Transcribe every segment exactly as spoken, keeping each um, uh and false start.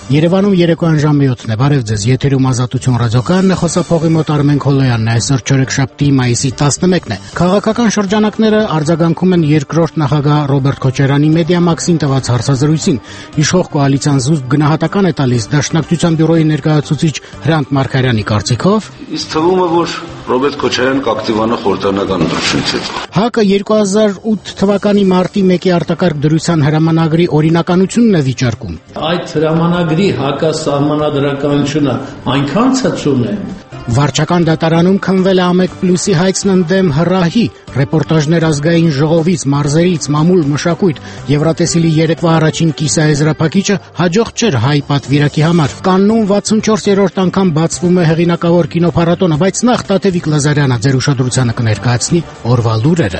Երևանում երեկոյան ժամը յոթն է, բարև ձեզ, եթերում Ազատություն ռադիոկայանն է, խոսափողի մոտ Արմեն Քոլոյանն է, այսօր չորեքշաբթի մայիսի տասնմեկն է։ Քաղաքական շրջանակները արձագանքում են երկրորդ նախագահ Ռոբերտ Քոչարյանի Մեդիամաքսին տված հարցազրույցին։ Իշխող կոալիցիան զուսպ գնահատական է տալիս Դաշնակցության բյուրոյի ներկայացուցիչ Հրանտ Մարգարյանի կարծիքով։ Իսկ թվում է, որ Ռոբերտ Քոչարյանը կակտիվանա խորհրդարանական ընտրությունից հետո։ ՀԱԿ-ը երկու հազար ութ թվականի մարտի մեկի արտակարգ դրության հրամանագրի օրինականությունն է վիճարկում։ Այդ հրամանագրի հակասահմանադրականությունը այնքան ցածուն է։ Վարչական դատարանում քննվել է ԱՄԵԿ պլյուսի հայցն ընդդեմ հրահի, ռեպորտաժներ ազգային ժողովից, մարզերից, մամուլ, մշակույթ, Եվրատեսիլի երեկվա առաջին կիսաեզրափակիչը հաջող չէր հայ պատվիրակի համար։ Կաննում վաթսունչորսերորդ անգամ բացվում է հեղինակավոր կինոփառատոնը, բայց նախ Տաթևիկ Լազարյանը ձեր ուշադրությանը կներկայացնի օրվա լուրերը։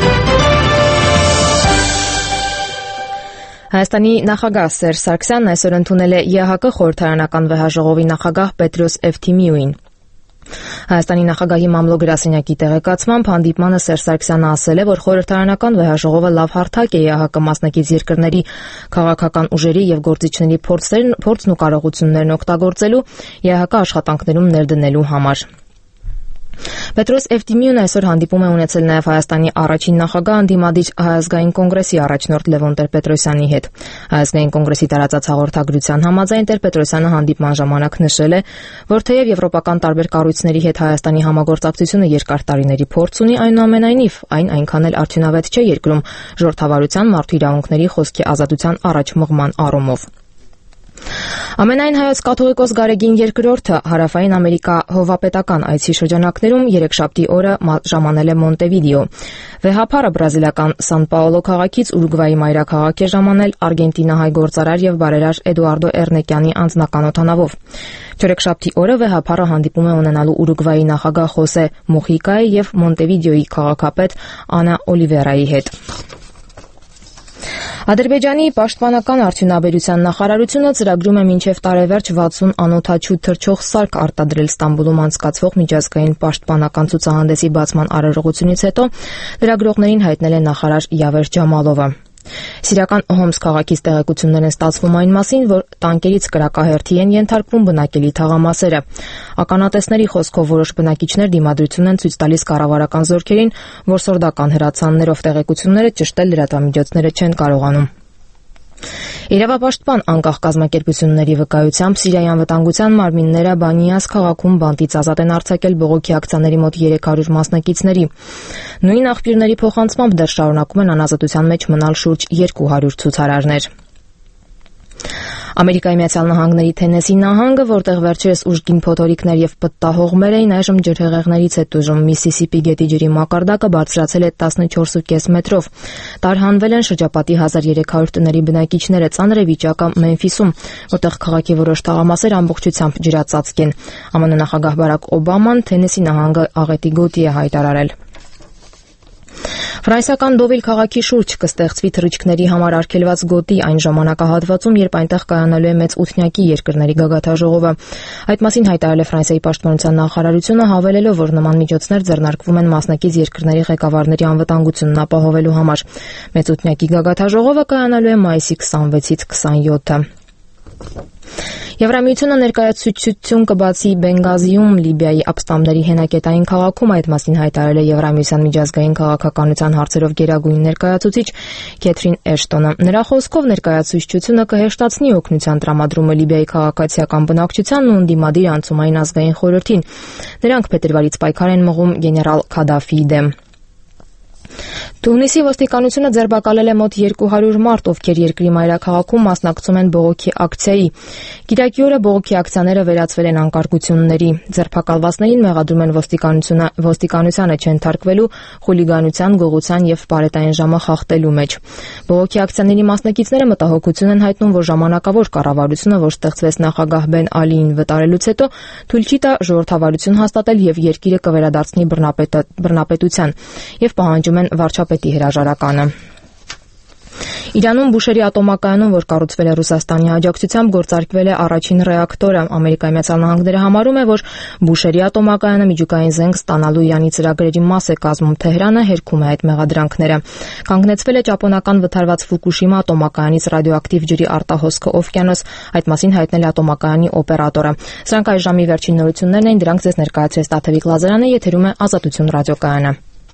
Հայաստանի նախագահ Սերժ Սարգսյանն այսօր ընդունել է ԵՀԿ խորհրդարանական վեհաժողովի նախագահ Պետրոս Էվթիմիուին։ Հայաստանի նախագահի մամլո-գրասենյակի տեղեկացմամբ հանդիպմանը Սերժ Սարգսյանը ասել է, որ խորհրդարանական վեհաժողովը լավ հարթակ է ԵՀԿ մասնակից երկրների քաղաքական ուժերի եւ գործիչների փորձն ու կարողություններն օգտագործելու ԵՀԿ աշխատանքներում ներդնելու համար։ Պետրոս Էվթիմիուն այսօր հանդիպում է ունեցել նաև Հայաստանի առաջին նախագահ ընդդիմադիր Հայ ազգային կոնգրեսի առաջնորդ Լևոն Տեր-Պետրոսյանի հետ։ Հայ ազգային կոնգրեսի տարածած հաղորդագրության համաձայն Տեր-Պետրոսյանը հանդիպման ժամանակ նշել է, որ թեև եվրոպական տարբեր կառույցների հետ Հայաստանի համագործակցությունը երկար տարիների փորձ ունի, այնուամենայնիվ այն այնքան էլ արդյունավետ չէ երկրում ժողովրդավարության, մարդու իրավունքների, խոսքի ազատության առաջ մղման առումով։ Ամենայն հայոց կաթողիկոս Գարեգին երկրորդը հարավային Ամերիկա հովապետական այցի շրջանակներում երեքշաբթի օրը ժամանել է Մոնտեվիդեո։ Վեհափառը բրազիլական Սան Պաոլո քաղաքից Ուրուգվայի մայրաքաղաք է ժամանել արգենտինահայ գործարար եւ բարերար Էդուարդո Էրնեկյանի անձնական օդանավով։ Չորեքշաբթի օրը Վեհափառը հանդիպում է ունենալու Ուրուգվայի նախագահ Խոսե Մուխիկայի եւ Մոնտեվիդեոյի քաղաքապետ Անա Օլիվերայի հետ։ Ադրբեջանի պաշտպանական արդյունաբերության նախարարությունը ծրագրում է մինչև տարեվերջ վաթսուն անօդաչու թռչող սարք արտադրել Ստամբուլում անցկացվող միջազգային պաշտպանական ցուցահանդեսի բացման արարողությունից հետո, լրագրողներին հայտնել է նախարար Յավեր Ջամալովը։ Սիրիական Հոմս քաղաքից տեղեկություններ են ստացվում այն մասին, որ տանկերից կրակահերթի են ենթարկվում բնակելի թաղամասերը։ Ականատեսների խոսքով որոշ բնակիչներ դիմադրություն են ցույց տալիս կառավարական զորքերին, որ սորդական հրացաններով տեղեկությունները ճշտել լրատվամիջոցները չեն կարողանում։ Իրավապաշտպան անկախ կազմակերպությունների վկայությամբ Սիրիայի անվտանգության մարմինները Բանիաս քաղաքում բանտից ազատ են արձակել բողոքի ակցիաների մոտ երեք հարյուր մասնակիցների։ Նույն աղբյուրների փոխանցմամբ դեռ շարունակում են անազատության մեջ մնալ շուրջ երկու հարյուր ցուցարարներ։ Ամերիկայի Միացյալ Նահանգների Թենեսի նահանգը, որտեղ վերջերս ուժգին փոթորիկներ եւ պտտահողմեր էին, այժմ ջրհեղեղներից է տուժում։ Միսիսիպի գետի ջրի մակարդակը բարձրացել է տասնչորս կես մետրով։ Տարհանվել են շրջապատի հազար երեք հարյուր տների բնակիչները։ Ծանր է վիճակը Մեմֆիսում, որտեղ քաղաքի որոշ թաղամասեր ամբողջությամբ ջրածածկ են։ ԱՄՆ նախագահ Բարակ Օբաման Թենեսի նահանգը աղետի գոտի է հայտարարել։ Ֆրանսիական Դովիլ քաղաքի շուրջ կստեղծվի թռիչքների համար արգելված գոտի այն ժամանակահատվածում, երբ այնտեղ կայանալու է մեծ ութնյակի երկրների գագաթաժողովը։ Այդ մասին հայտարարել է Ֆրանսիայի պաշտպանության նախարարությունը, հավելելով, որ նման միջոցներ ձեռնարկվում են մասնակից երկրների ղեկավարների անվտանգությունն ապահովելու համար։ Մեծ ութնյակի գագաթաժողովը կայանալու է մայիսի քսանվեցից քսանյոթը։ Եվրամիությունը ներկայացուցիչություն կբացի Բենգազիում Լիբիայի ապստամբների հենակետային քաղաքում, այդ մասին հայտարարել է Եվրամիության միջազգային քաղաքականության հարցերով գերագույն ներկայացուցիչ Քեթրին Էշտոնը։ Նրա խոսքով ներկայացուցիչությունը կհեշտացնի օգնության տրամադրումը Լիբիայի քաղաքացիական բնակչությանն ու ընդդիմադիր անցումային ազգային խորհրդին։ Նրանք փետրվարից պայքար են մղում գեներալ Քադաֆիի դեմ։ Թունիսի ոստիկանությունը ձերբակալել է մոտ երկու հարյուր մարդ, ովքեր երկրի մայրաքաղաքում մասնակցում են բողոքի ակցիայի։ Կիրակի օրը բողոքի ակցիաները վերածվել են անկարգությունների։ Ձերբակալվածներին մեղադրում են ոստիկանությունը ոստիկանությանը չընթարկվելու, խուլիգանության, գողության եւ պարետային ժամը խախտելու մեջ։ Բողոքի ակցիաների մասնակիցները մտահոգություն են հայտնում, որ ժամանակավոր կառավարությունը, որ ստեղծվեց նախագահ Բեն Ալիին վտարելուց հետո, թույլ չի տա ժողովրդավարություն հաստատել եւ երկիրը կվերադարձնի բռնապետության եւ պահանջում են վարչապետի հրաժարականը։ Իրանում Բուշերի ատոմակայանում, որ կառուցվել է Ռուսաստանի աջակցությամբ, գործարկվել է առաջին ռեակտորը։ Ամերիկայի Միացյալ Նահանգները համարում է, որ Բուշերի ատոմակայանը միջուկային զենք ստանալու Իրանի ծրագրերի մաս է կազմում։ Թեհրանը հերքում է այդ մեղադրանքները։ Կանգնեցվել է ճապոնական վթարված Ֆուկուշիմա ատոմակայանից ռադիոակտիվ ջրի արտահոսքը օվկիանոս, այդ մասին հայտնել է ատոմակայանի օպերատորը։ Սրանք այս ժամի վերջին նորություններն էին, դրանք ձեզ ներկայացրեց Տաթևիկ Լազարյանը, եթերում է Ազատություն ռադիոկայանը։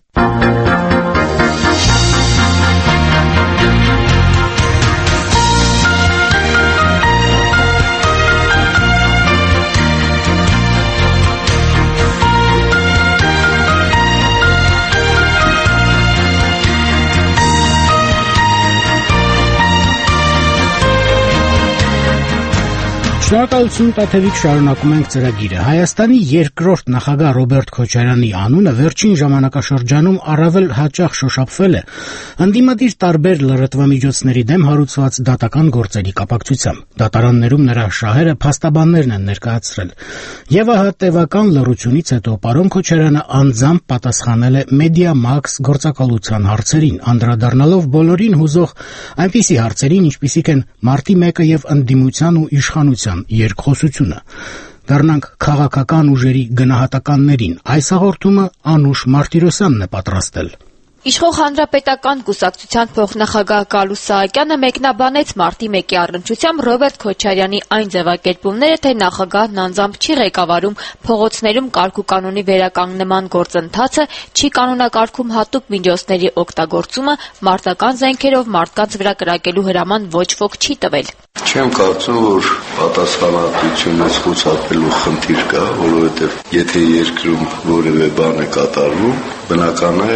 Շնորհակալություն Տաթևիկ, շարունակում ենք ծրագիրը։ Հայաստանի երկրորդ նախագահ Ռոբերտ Քոչարյանի անունը վերջին ժամանակաշրջանում առավել հաճախ շոշափվել է ընդդիմադիր տարբեր լրատվամիջոցների դեմ հարուցված դատական գործերի կապակցությամբ։ Դատարաններում նրա շահերը փաստաբաններն են ներկայացրել։ Եվ ահա տևական լռությունից հետո պարոն Քոչարյանը անձամբ պատասխանել է Մեդիամաքս գործակալության հարցերին, անդրադառնալով բոլորին հուզող այնպիսի հարցերին, ինչպիսիք են մարտի մեկը եւ ընդդիմության ու իշխանության երկխոսությունը։ Դառնանք քաղաքական ուժերի գնահատականներին։ Այս հաղորդումը Անուշ Մարտիրոսյանն է պատրաստել։ Իշխող հանրապետական կուսակցության փոխնախագահ Գալուստ Սահակյանը մեկնաբանեց մարտի մեկի առնչությամբ Ռոբերտ Քոչարյանի այն ձևակերպումները, թե նախագահն անձամբ չի ղեկավարում փողոցներում կարգուկանոնի վերականգնման գործընթացը, չի կանոնակարգում հատուկ միջոցների օգտագործումը, մարտական զենքերով մարդկանց վրա կրակելու հրաման ոչ ոք չի տվել։ Չեմ կարծում, որ պատասխանատվությունից խուսափելու խնդիր կա, որովհետև եթե երկրում որևէ բան է կատարվում, բնական է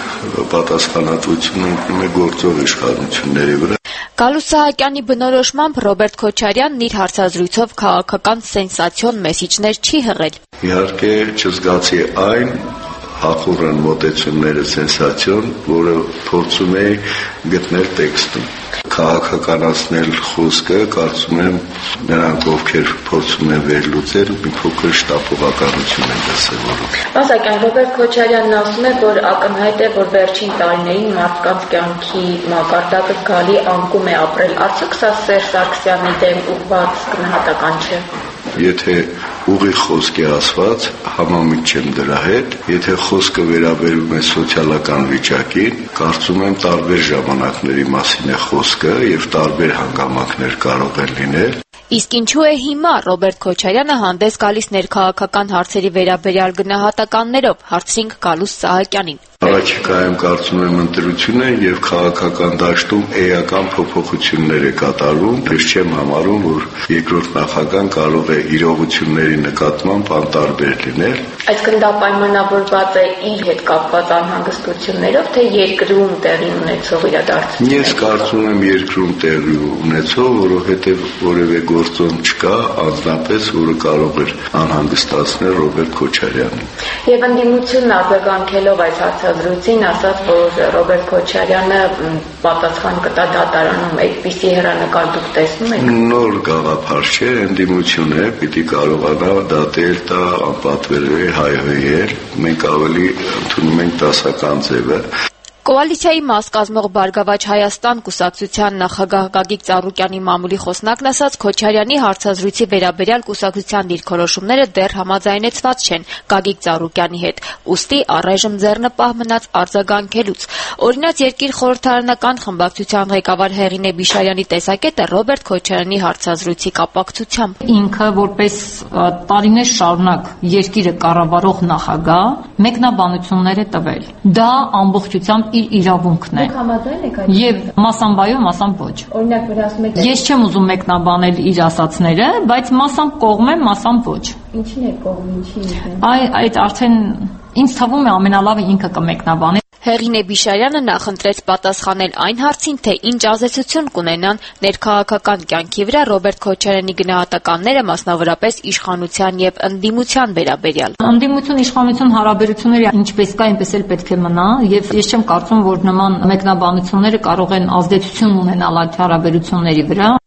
պատասխանատվությունը ընկնում է գործող իշխանությունների վրա։ Գալուստ Սահակյանի բնորոշմամբ Ռոբերտ Քոչարյանն իր հարցազրույցով քաղաքական սենսացիոն մեսիջներ չի հղել։ Իհարկե չզգացի այն հախուռն մոտեցումները սենսացիոն, որը փորձում է գտնել տեքստում։ Քաղաքականացնել խոսքը, կարծում եմ նրանք, ովքեր փորձում են վերլուծել, մի փոքր շտապողականություն են դասավորում։ Մասնակցական Ռոբերտ Քոչարյանն ասում է, որ ակնհայտ է, որ վերջին տարիներին մարդկանց կյանքի մակարդակը զգալի անկում է ապրել։ Արդյոք սա Սերժ Սարգսյանի դեմ ուղղված գնահատական չէ։ Եթե ուղի խոսք է ասված, համամիտ չեմ դրա հետ, եթե խոսքը վերաբերում է սոցիալական վիճակին, կարծում եմ տարբեր ժամանակների մասին է խոսքը եւ տարբեր հանգամանքներ կարող են լինել։ Իսկ ինչու է հիմա Ռոբերտ Քոչարյանը հանդես գալիս ներքաղաքական հարցերի վերաբերյալ գնահատականներով, հարցրինք Գալուստ Սահակյանին։ Առաջիկայում կարծում եմ ընտրություն է եւ քաղաքական դաշտում էական փոփոխություններ է կատարվում։ Ես չեմ համարում, որ երկրորդ նախագահան կարող է իրողությունների նկատմամբ անտարբեր լինել։ Այսինքն դա պայմանավորված է իր հետ կապված անհանգստություններով, թե երկրում տեղի ունեցող իրադարձություններով։ Ես կարծում եմ երկրում տեղի ունեցող, որովհետեւ որևէ գործոն չկա անձնապես, որը կարող էր անհանգստացնել Ռոբերտ Քոչարյանին։ Եվ ընդդիմությունն արձագանքելով այս հարցազրույցին ասաց, որ Ռոբերտ Քոչարյանը պատասխան կտա դատարանում, այդպիսի հեռանկար դուք տեսնում եք։ Նոր գաղափար չէ, ընդդիմություն է, պիտի կարողանա դատել տա, անպատվել հայհոյել, մենք ավելի ընդունում ենք դասական ձևը։ Կոալիցիայի մաս կազմող Բարգավաճ Հայաստան կուսակցության նախագահ Գագիկ Ծառուկյանի մամուլի խոսնակն ասաց, Քոչարյանի հարցազրույցի վերաբերյալ կուսակցության դիրքորոշումները դեռ համաձայնեցված չեն Գագիկ Ծառուկյանի հետ, ուստի առայժմ ձեռնպահ մնաց արձագանքելուց։ Օրինաց Երկիր խորհրդարանական խմբակցության ղեկավար Հեղինե Բիշարյանի տեսակետը Ռոբերտ Քոչարյանի հարցազրույցի կապակցությամբ։ Ինքը որպես տարիներ շարունակ երկիրը կառավարող նախագահ մեկնաբանություններ է տվել։ Դա ամբողջությամբ իր իրավունքն է։ Դուք համաձայն եք այդ։ Եվ մասամբ այո, մասամբ ոչ։ Օրինակ որ ասում եք։ Ես չեմ ուզում մեկնաբանել իր ասացները, բայց մասամբ կողմ եմ, մասամբ ոչ։ Ինչին է կողմ, ինչին։ Այ այդ արդեն ինձ թվում է ամենալավը ինքը կմեկնաբանի։ Հեղինե Բիշարյանը նախընտրեց պատասխանել այն հարցին, թե ինչ ազդեցություն կունենան ներքաղաքական կյանքի վրա Ռոբերտ Քոչարյանի գնահատականները, մասնավորապես իշխանության եւ ընդդիմության վերաբերյալ։ Ընդդիմություն իշխանություն հարաբերությունները ինչպես կա, այնպես էլ պետք է մնա, եւ ես չեմ կարծում, որ նման մեկնաբանությունները կարող են ազդեցություն ունենալ այդ հարաբերությունների վրա։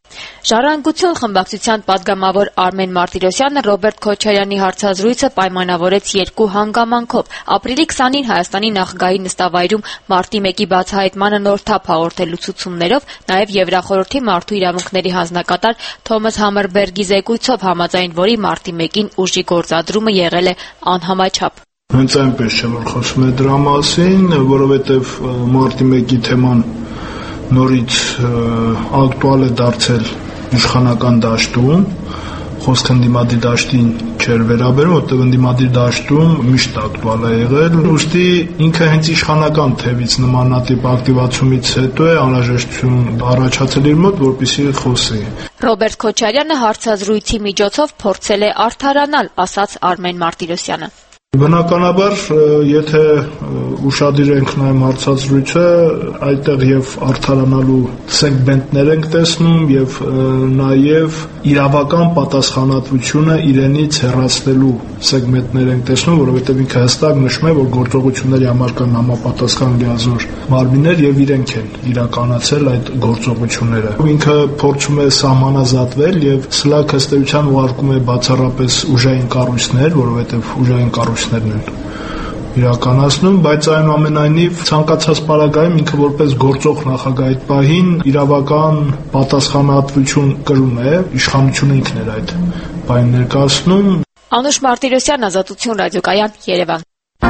Ժառանգություն խմբակցության падգամավոր Արմեն Մարտիրոսյանը Ռոբերտ Քոչարյանի հարցազրույցը պայմանավորեց երկու հանգամանքով։ Ապրիլի քսանին Հայաստանի նախագահի նստավայրում մարտի մեկի բացահայտմանը նոր թափ հաղորդելու ցուցումներով, նաև Եվրախորհրդի մարդու իրավունքների հանձնակատար Թոմաս Համերբերգի զեկույցով, համաձայն որի մարտի մեկին ուժի գործադրումը եղել է անհամաչափ։ Հենց այնպես չէ, որ խոսում է դրա մասին, որովհետև մարտի մեկի թեման նորից ակտուալ է դարձել իշխանական դաշտում, խոսքը ընդդիմադիր դաշտին չէր վերաբերում, որտեղ ընդդիմադիր դաշտում միշտ ակտուալ է եղել, ուստի ինքը հենց իշխանական թևից նմանատիպ ակտիվացումից հետո է անհրաժեշտություն առաջացել իր մոտ, որպեսզի խոսի։ Ռոբերտ Քոչարյանը հարցազրույցի միջոցով փորձել է արդարանալ, ասաց Արմեն Մարտիրոսյանը։ Բնականաբար, եթե ուշադիր ենք նայում հարցազրույցը, այդտեղ եւ արդարանալու սեգմենտներ ենք տեսնում եւ նաեւ իրավական պատասխանատվությունը իրենից հեռացնելու սեգմենտներ ենք տեսնում, որովհետեւ ինքը հստակ նշում է, որ գործողությունների համար կան համապատասխան լիազոր մարմիններ եւ իրենք են իրականացել այդ գործողությունները։ Ինքը փորձում է սահմանազատվել եւ սլաք հստեյության ուղարկում է բացառապես ուժային կառույցներ, որովհետեւ ուժային կառույցներն են իրականացնում, բայց այնուամենայնիվ ցանկացած պարագայում ինքը որպես գործող նախագահ այդ պահին իրավական պատասխանատվություն կրում է, իշխանությունը ինքն էր այդ բանը ներկայացնում։ Անուշ Մարտիրոսյան, Ազատություն ռադիոկայան, Երևան։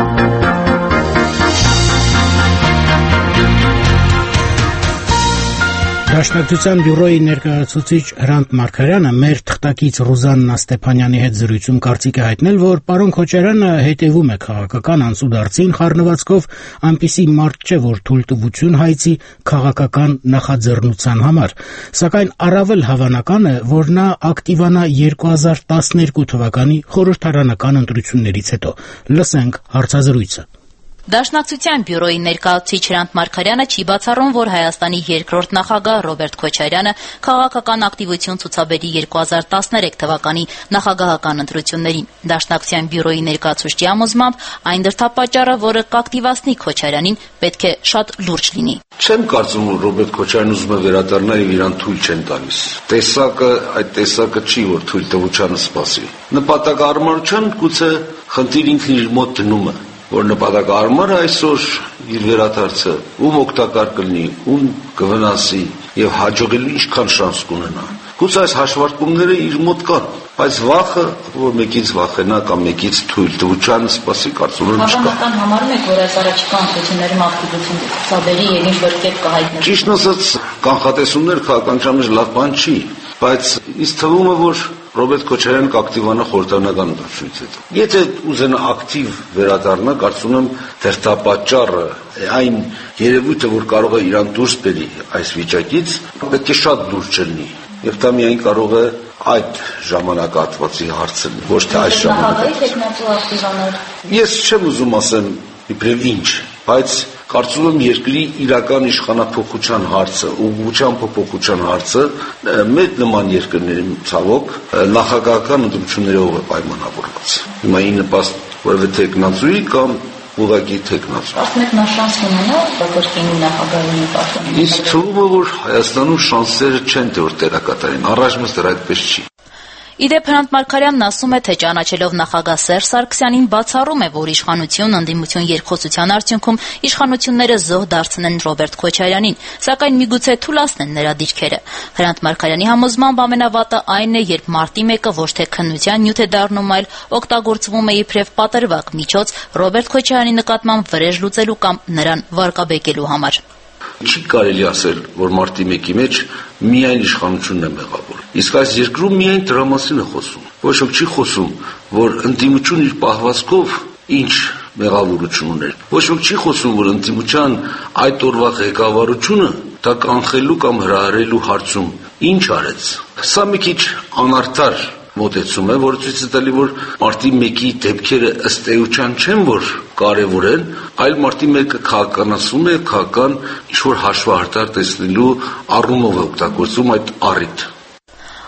Դաշնակցության բյուրոյի ներկայացուցիչ Հրանտ Մարգարյանը մեր թղթակից Ռուզաննա Ստեփանյանի հետ զրույցում կարծիք է հայտնել, որ պարոն Քոչարյանը հետևում է քաղաքական անցուդարձին խառնվածքով, այնպիսի մարդ չէ, որ թույլտվություն հայցի քաղաքական նախաձեռնության համար, սակայն առավել հավանական է, որ նա ակտիվանա երկու հազար տասներկու թվականի խորհրդարանական ընտրություններից հետո։ Լսենք հարցազրույցը։ Դաշնակցության բյուրոյի ներկայացուցիչ Հրանտ Մարգարյանը չի բացառում, որ Հայաստանի երկրորդ նախագահ Ռոբերտ Քոչարյանը քաղաքական ակտիվություն ցուցաբերի երկու հազար տասներեք թվականի նախագահական ընտրություններին։ Դաշնակցության բյուրոյի ներկայացուցչի համոզմամբ այն դրդապատճառը, որը կակտիվացնի Քոչարյանին, պետք է շատ լուրջ լինի։ Չեմ կարծում, որ Ռոբերտ Քոչարյանն ուզում է վերադառնալ եւ իրան թույլ չեն տալիս։ Տեսակը, այդ տեսակը չի, որ թույլտվությանը սպասի։ Նպատակարարության գուցե խնդիր ինքն իր մոտ դնում է, որ նպատակարարը այսօր իր վերադարձը ում օգտակար կլինի, ում կվնասի եւ հաջողելու ինչքան շանս կունենա։ Գուցե այս հաշվարկումները իր մոտ կան, բայց վախը, որ մեկից վախենա կամ մեկից թույլտվության սպասի, կարծում եմ չկա։ Հավանական համարում եք, որ այս առաջիկա ընտրություններում ակտիվություն ցուցաբերի եւ ինչ որ կերպ կհայտնի։ Ճիշտն ասած, կանխատեսումներ քաղաքականության մեջ լավ բան չի, բայց ինձ թվում է, որ Ռոբերտ Քոչարյանը կակտիվանա խորհրդարանական ընտրությունից հետո։ Եթե ուզենա ակտիվ վերադառնա, կարծում եմ դերտապատճառը, այն երևույթը, որ կարող է իրան դուրս բերի այս վիճակից, պետք է շատ լուրջ լինի։ Եվ դա միայն կարող է այդ ժամանակահատվածի հարցը, ոչ թե այս ժամանակահատվածի։ Ես չեմ ուզում ասեմ իբրև ինչ, բայց կարծում եմ երկրի իրական իշխանափոխության հարցը, ուղղության փոփոխության հարցը մեր նման երկրների ցավոք նախագահական ընտրություններով է պայմանավորված։ Հիմա ի նպաստ որևէ տեխնացուի կամ ուղղակի տեխնացու։ Ասում եք նա շանս ունենա կրկին նախագահի պաշտոնի։ Իսկ թվում է, որ Հայաստանում շանսերը չեն թե որ տեղակատարեն, առայժմ դեռ այդպես չի։ Իդեպ Հրանտ Մարգարյանն ասում է, թե ճանաչելով նախագահ Սերժ Սարգսյանին բացառում է, որ իշխանություն ընդդիմություն երկխոսության արդյունքում իշխանությունները զոհ դարձնեն Ռոբերտ Քոչարյանին, սակայն միգուցե թուլացնեն նրա դիրքերը։ Հրանտ Մարգարյանի համոզմամբ ամենավատը այն է, երբ մարտի մեկը ոչ թե քննության նյութ է դառնում, այլ օգտագործվում է իբրև պատրվակ միջոց Ռոբերտ Քոչարյանի նկատմամբ վրեժ լուծելու կամ նրան վարկաբեկելու համար։ Չի կարելի ասել, որ մարտի մեկի մեջ միայն իշխանությունն է մեղավոր։ Իսկ այս երկրում միայն դրա մասին է խոսում։ Ոչ ոք չի խոսում, որ ընդդիմություն իր պահվածքով ինչ մեղավորություն ուներ։ Ոչ ոք չի խոսում, որ ընդդիմության այդ օրվա ղեկավարությունը դա կանխելու կամ հրահրելու հարցում ինչ արեց։ Սա մի քիչ անարդար մոտեցում է, որը ցույց է տալի, որ մարտի մեկի դեպքերը ըստ էության չեն, որ կարևոր են, այլ մարտի մեկը քաղաքականացում է, քաղաքական ինչ-որ հաշվահարդար տեսնելու առումով է օգտագործում այդ առիթ։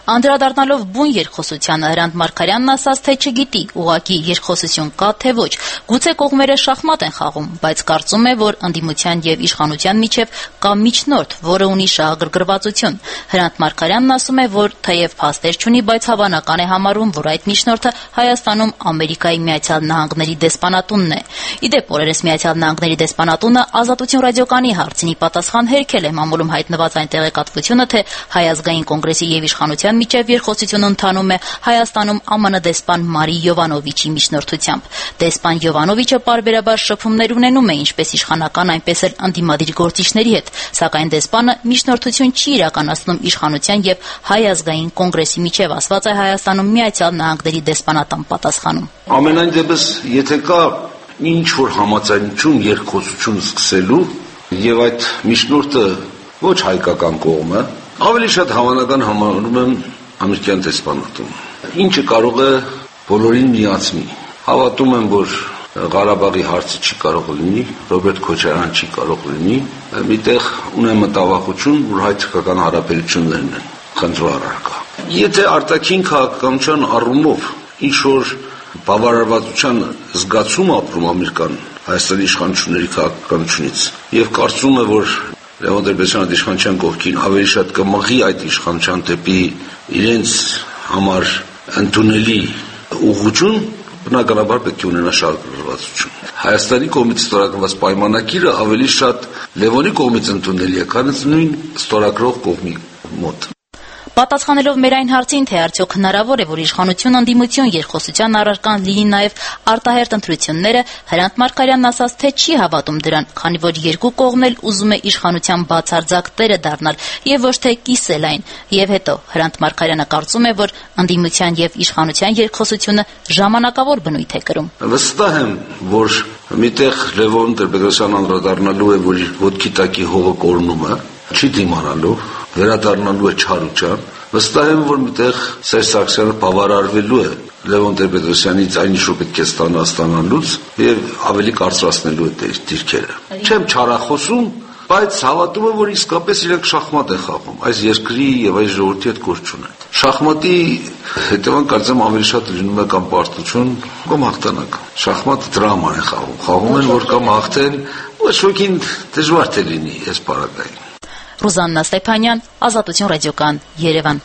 Անդրադառնալով բուն երկխոսությանը Հրանտ Մարգարյանն ասաց, թե չգիտի ուղղակի երկխոսություն կա թե ոչ, գուցե կողմերը շախմատ են խաղում, բայց կարծում է, որ ընդդիմության եւ իշխանության միջև կա միջնորդ, որը ունի շահագրգռվածություն։ Հրանտ Մարգարյանն ասում է, որ թեև փաստեր չունի, բայց հավանական է համարում, որ այդ միջնորդը Հայաստանում Ամերիկայի Միացյալ Նահանգների դեսպանատունն է։ Իդեպ օրերս Միացյալ Նահանգների դեսպանատունը Ազատություն ռադիոկանի հարցնի պատասխան հերքել է մամուլում հայտնված այն տեղեկատվությունը, թե Հայ ազգային կոնգրեսի եւ իշխանության միջև երկխոսություն ընթանում է Հայաստանում ԱՄՆ դեսպան Մարի Յովանովիչի միջնորդությամբ։ Դեսպան Յովանովիչը պարբերաբար շփումներ ունենում է ինչպես իշխանական, այնպես էլ ընդդիմադիր գործիչների հետ, սակայն դեսպանը միջնորդություն չի իրականացնում իշխանության եւ Հայ ազգային կոնգրեսի միջև, ասված է Հայաստանում Միացյալ Նահանգների դեսպանատան պատասխանում։ Ամենայն դեպս, եթե կա ինչ որ համաձայնություն երկխոսություն սկսելու եւ այդ միջնորդը ոչ հայկական կողմը, ավելի շատ հավանական համարում եմ ամերիկյան դեսպանատուն, ինչը կարող է բոլորին միացնի։ Հավատում եմ, որ Ղարաբաղի հարցը չի կարող լինի, Ռոբերտ Քոչարյան չի կարող լինի, միտեղ ունեմ մտավախություն, որ հայ-թուրքական հարաբերություններն են խնդրու առարկա։ Եթե արտաքին քաղաքականության առումով ինչ որ բավարարվածության զգացում ապրում ամերիկան Հայաստանի իշխանությունների քաղաքականությունից եւ կարծում է, որ Լևոն Տեր-Պետրոսյանը իշխանության կողքին ավելի շատ կմղի այդ իշխանության դեպի իրենց համար ընդունելի ուղղություն, բնականաբար պետք է ունենա շահագրգռվածություն։ Հայաստանի կողմից ստորագրված պայմանագիրը ավելի շատ Լևոնի կողմից ընդունելի է, քան նույն ստորագրող կողմի մոտ։ Պատասխանելով մեր այն հարցին, թե արդյոք հնարավոր է, որ իշխանություն ընդդիմություն երկխոսության առարկան լինի նաև արտահերթ ընտրությունները, Հրանտ Մարգարյանն ասաց, թե չի հավատում դրան, քանի որ երկու կողմն էլ ուզում է իշխանության բացարձակ տերը դառնալ եւ ոչ թե կիսել այն։ Եվ հետո Հրանտ Մարգարյանը կարծում է, որ ընդդիմության եւ իշխանության երկխոսությունը ժամանակավոր բնույթ է կրում։ Վստահ եմ, որ միտեղ Լևոն Տեր-Պետրոսյանն անդրադառնալու է, որ ոտքի տակի հողը կորնում է, չի դիմանալու, վերադառնալու է չարուչան, վստահ եմ, որ միտեղ Սերժ Սարգսյանը բավարարվելու է Լևոն Տեր-Պետրոսյանից այն ինչ որ պետք է ստանա ստանալուց եւ ավելի կարծրացնելու է դիրքերը։ Չեմ չարախոսում, բայց հավատում եմ, որ իսկապես իրենք շախմատ են խաղում, այս երկրի եւ այս ժողովրդի հետ գործ չունեն։ Շախմատի հետևանք կարծեմ ավելի շատ լինում է կամ պարտություն, կամ հաղթանակ։ Շախմատը դրաման է խաղում, խաղում են, որ կամ հաղթեն, ոչ ոքին դժվար թե լինի այս պարագային։ Ռուզաննա Ստեփանյան, Ազատություն ռադիոկան, Երևան։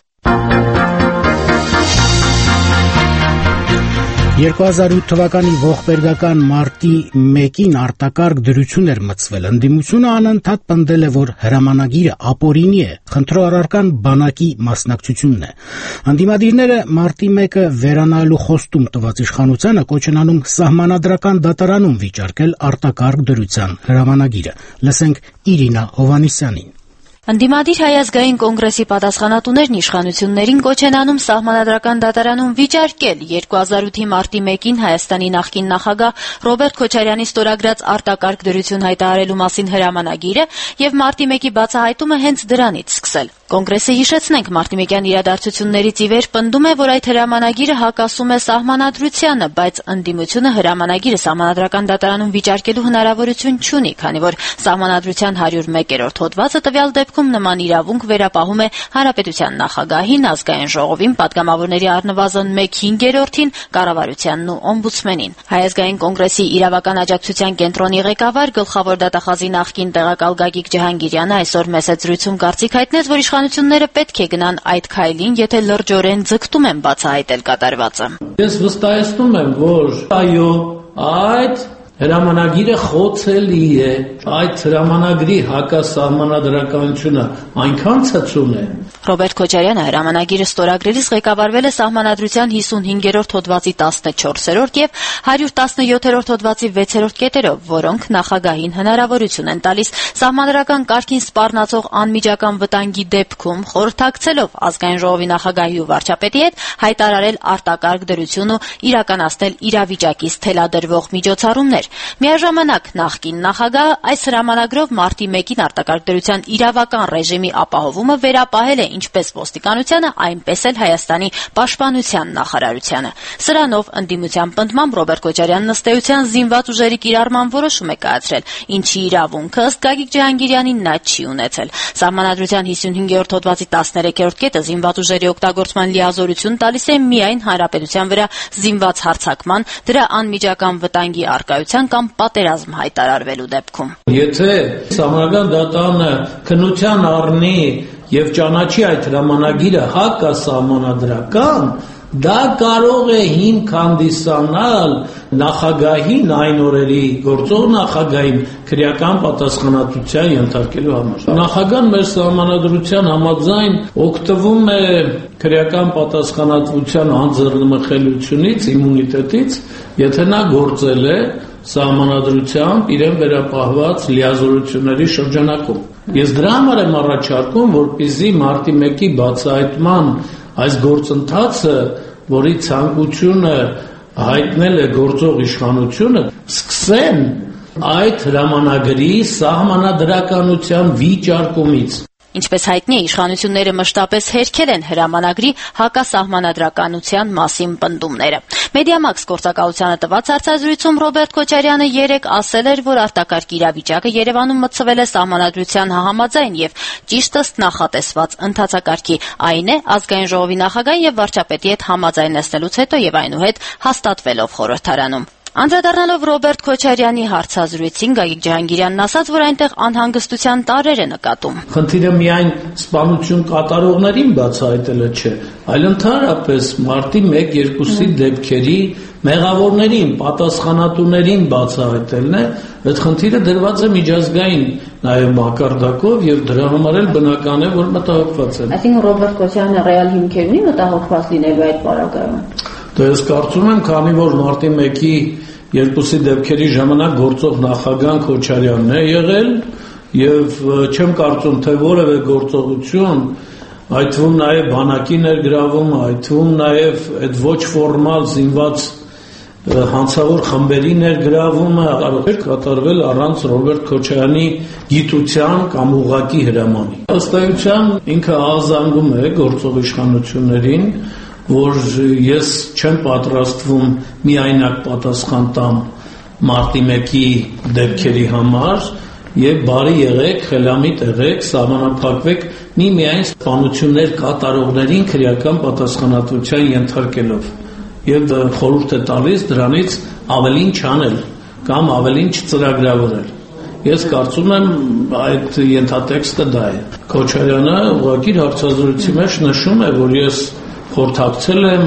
երկու հազար ութ թվականի ողբերգական մարտի մեկին արտակարգ դրություն էր մտցվել։ Ընդդիմությունը անընդհատ պնդել է, որ հրամանագիրը ապօրինի է, խնդրո առարկան բանակի մասնակցությունն է։ Ընդդիմադիրները մարտի մեկը վերանալու խոստում տված իշխանությանը կոչ են անում սահմանադրական դատարանում վիճարկել արտակարգ դրության հրամանագիրը։ Լսենք Իրինա Հովհաննիսյանին։ Ընդդիմադիր Հայ ազգային կոնգրեսի պատասխանատուներն իշխանություններին կոչ են անում սահմանադրական դատարանում վիճարկել երկու հազար ութի մարտի մեկին Հայաստանի նախկին նախագահ Ռոբերտ Քոչարյանի ստորագրած արտակարգ դրություն հայտարարելու մասին հրամանագիրը եւ մարտի մեկի բացահայտումը հենց դրանից սկսել։ Կոնգրեսը, հիշեցնենք, մարտիմեկյան իրադարձություններից ի վեր պնդում է, որ այդ հրամանագիրը հակասում է սահմանադրությանը, բայց ընդդիմությունը հրամանագիրը սահմանադրական դատարանում վիճարկելու հնարավորություն չունի, քանի որ սահմանադրության հարյուր մեկերորդ հոդվածը տվյալ դեպքում նման իրավունք վերապահում է Հանրապետության նախագահին, ազգային ժողովին, պատգամավորների առնվազն մեկ հինգերորդին, կառավարությանն ու օմբուդսմենին։ Հայ ազգային կոնգրեսի իրավական աջակցության կենտրոնի ղեկավար, գլխավոր դատախազի նախկին տեղակալ Գագիկ Ջհանգիրյանը այսօր մեծ զրույցում կարծիք հայտնեց, որ իշխանությունները պետք է գնան այդ քայլին, եթե լրջորեն ձգտում են բացահայտել կատարվածը։ Ես վստահեցնում եմ, որ այո, այդ հրամանագիրը խոցելի է, այդ հրամանագրի հակասահմանադրականությունը այնքան ցցուն է։ Ռոբերտ Քոչարյանը հրամանագիրը ստորագրելիս ղեկավարվել է սահմանադրության հիսունհինգերորդ հոդվածի տասնչորսերորդ եւ հարյուր տասնյոթերորդ հոդվածի վեցերորդ կետերով, որոնք նախագահին հնարավորություն են տալիս սահմանադրական կարգին սպառնացող անմիջական վտանգի դեպքում խորհրդակցելով ազգային ժողովի նախագահի ու վարչապետի հետ հայտարարել արտակարգ դրություն ու իրականացնել իրավիճակից թելադրվող միջոցառումներ։ Միաժամանակ նախկին նախագահ այս հրամանագրով մարտի մեկին արտակարգ դրության իրավական ռեժիմի ապահովումը վերապահել է ինչպես ոստիկանությանը, այնպես էլ Հայաստանի պաշտպանության նախարարությանը։ Սրանով ընդդիմության պնդմամբ Ռոբերտ Քոչարյանն ըստ էության զինված ուժերի կիրառման որոշում է կայացրել, ինչի իրավունքը ըստ Գագիկ Ջհանգիրյանի նա չի ունեցել։ Սահմանադրության հիսունհինգերորդ հոդվածի տասներեքերորդ կետը զինված ուժերի օգտագործման լիազորություն տալիս է միայն հանրապետության վրա զինված հարձակման, դրա անմիջական վտանգի առկայության կամ պատերազմ հայտարարվելու դեպքում։ Եթե Սահմանադրական դատարանը քննության առնի եւ ճանաչի այդ հրամանագիրը հակասահմանադրական, դա կարող է հիմք հանդիսանալ նախագահին այն օրերի գործող նախագահին քրեական պատասխանատվության ենթարկելու համար։ Նախագահան մեր սահմանադրության համաձայն օգտվում է քրեական պատասխանատվության անձեռնմխելիությունից, իմունիտետից, եթե նա գործել է սահմանադրությամբ իրեն վերապահված լիազորությունների շրջանակում։ Ես դրա համար եմ առաջարկում, որպեսզի մարտի մեկի բացահայտման այս գործընթացը, որի ցանկությունը հայտնել է գործող իշխանությունը, սկսեն այդ հրամանագրի սահմանադրականության վիճարկումից։ Ինչպես հայտնի է, իշխանությունները մշտապես հերքել են հրամանագրի հակասահմանադրականության մասին պնդումները։ Մեդիամաքս գործակալությանը տված հարցազրույցում Ռոբերտ Քոչարյանը երեկ ասել էր, որ արտակարգ իրավիճակը Երևանում մտցվել է սահմանադրության համաձայն եւ ճիշտ ըստ նախատեսված ընթացակարգի, այն է ազգային ժողովի նախագահի եւ վարչապետի հետ համաձայնեցնելուց հետո եւ այնուհետ հաստատվելով խորհրդարանում։ Անդրադառնալով Ռոբերտ Քոչարյանի հարցազրույցին, Գագիկ Ջհանգիրյանն ասաց, որ այնտեղ անհանգստության տարրեր է նկատում։ Խնդիրը միայն սպանություն կատարողներին բացահայտելը չէ, այլ ընդհանրապես մարտի մեկ երկուսի դեպքերի մեղավորներին, պատասխանատուներին բացահայտելն է։ Այդ խնդիրը դրված է միջազգային նաև մակարդակով եւ դրա համար էլ բնական է, որ մտահոգված են։ Այսինքն Ռոբերտ Քոչարյանը ռեալ հիմքեր ունի մտահոգված լինելու այդ պարագայում։ Դե ես կարծում եմ, քանի որ մարտի մեկի երկուսի դեպքերի ժամանակ գործող նախագահ Քոչարյանն է եղել եւ չեմ կարծում, թե որևէ գործողություն, այդ թվում նաեւ բանակի ներգրավումը, այդ թվում նաեւ այդ ոչ ֆորմալ զինված հանցավոր խմբերի ներգրավումը կարող է կատարվել առանց Ռոբերտ Քոչարյանի գիտության կամ ուղղակի հրամանի։ Ըստ էության ինքը ահազանգում է գործող իշխանություններին, որ ես չեմ պատրաստվում միայնակ պատասխան տամ մարտի մեկի դեպքերի համար եւ բարի եղեք, խելամիտ եղեք, սահմանափակվեք միմիայն սպանություններ կատարողներին քրեական պատասխանատվության ենթարկելով եւ խորհուրդ է տալիս դրանից ավելին չանել կամ ավելին չծրագրավորել։ Ես կարծում եմ այդ ենթատեքստը դա է։ Քոչարյանը ուղղակի հարցազրույցի մեջ նշում է, որ ես խորհրդակցել եմ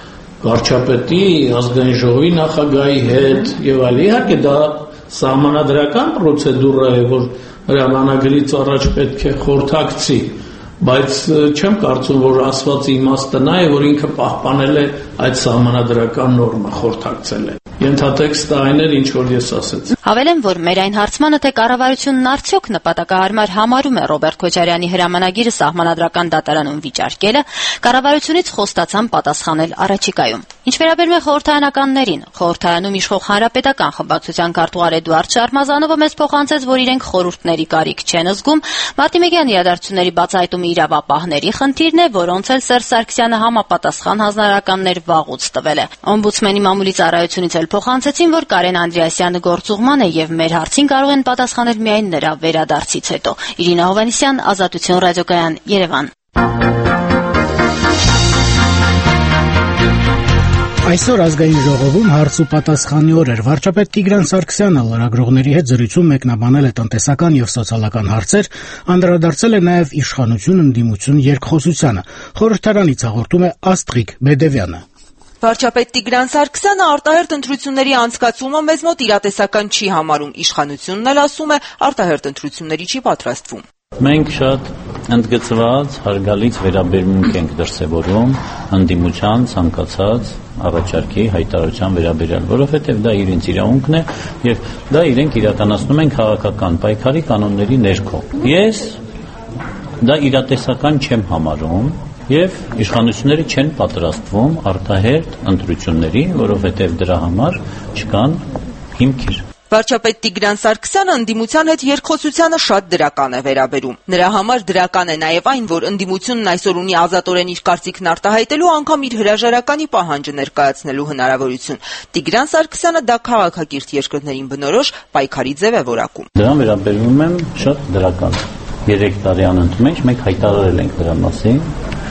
վարչապետի, ազգային ժողովի նախագահի հետ եւ այլ։ Իհարկե դա սահմանադրական պրոցեդուրա է, որ հրամանագրից առաջ պետք է խորհրդակցի, բայց չեմ կարծում, որ ասվածի իմաստը նա է, որ ինքը պահպանել է այդ սահմանադրական նորմը, խորհրդակցել է։ Ենթատեքստը այն էր, ինչ որ ես ասեցի։ Հավելեմ, որ մեր այն հարցմանը, թե կառավարությունն արդյոք նպատակահարմար համարում է Ռոբերտ Քոչարյանի հրամանագիրը սահմանադրական դատարանում վիճարկելը, կառավարությունից խոստացան պատասխանել առաջիկայում։ Ինչ վերաբերում է խորհրդարանականներին, խորհրդարանում իշխող հանրապետական խմբակցության քարտուղար Էդուարդ Շարմազանովը մեզ փոխանցեց, որ իրենք խորհուրդների կարիք չեն զգում, Մարտիմեկյան իրադարձությունների բացահայտումը իրավապահների խնդիրն է, որոնց էլ Սերժ Սարգսյանը համապատասխան հանրահարականներ վաղուց տվել է։ Օմբուդսմենի մամուլի ծառայությունից էլ փոխանցեցին, որ Կարեն Անդրեասյանը գործուղման է եւ մեր հարցին կարող են պատասխանել միայն նրա վերադարձից հետո։ Իրինա Հովանեսյան, Ազատություն ռադիոկայան, Երևան։ Այսօր ազգային ժողովում հարց ու պատասխանի օր էր։ Վարչապետ Տիգրան Սարգսյանը լրագրողների հետ զրույցում մեկնաբանել է տնտեսական եւ սոցիալական հարցեր, անդրադարձել է նաեւ իշխանություն ընդդիմություն երկխոսությանը։ Խորհրդարանից հաղորդում է Աստղիկ Բեդևյանը։ Վարչապետ Տիգրան Սարգսյանը արտահերթ ընտրությունների անցկացումը մեզ մոտ իրատեսական չի համարում, իշխանությունն էլ ասում է արտահերթ ընտրությունների չի պատրաստվում։ Մենք շատ ընդգծված, հարգալից վերաբերմունք ենք դրսևորում ընդդիմության ցանկացած առաջարկի հայտարարության վերաբերյալ, որովհետև դա իրենց իրավունքն է եւ դա իրենք իրականացնում են քաղաքական պայքարի կանոնների ներքո։ Ես դա իրատեսական չեմ համարում եւ իշխանությունները չեն պատրաստվում արտահերթ ընտրությունների, որովհետև դրա համար չկան հիմքեր։ Վարչապետ Տիգրան Սարգսյանը ընդդիմության հետ երկխոսությանը շատ դրական է վերաբերում։ Նրա համար դրական է նաև այն, որ ընդդիմությունն այսօր ունի ազատորեն իր կարծիքն արտահայտելու, անգամ իր հրաժարականի պահանջը ներկայացնելու հնարավորություն։ Տիգրան Սարգսյանը դա քաղաքակիրթ երկրներին բնորոշ պայքարի ձև է որակում։ Դրան վերաբերվում եմ շատ դրական։ Երեք տարի անընդմեջ մենք հայտարարել ենք դրա մասին,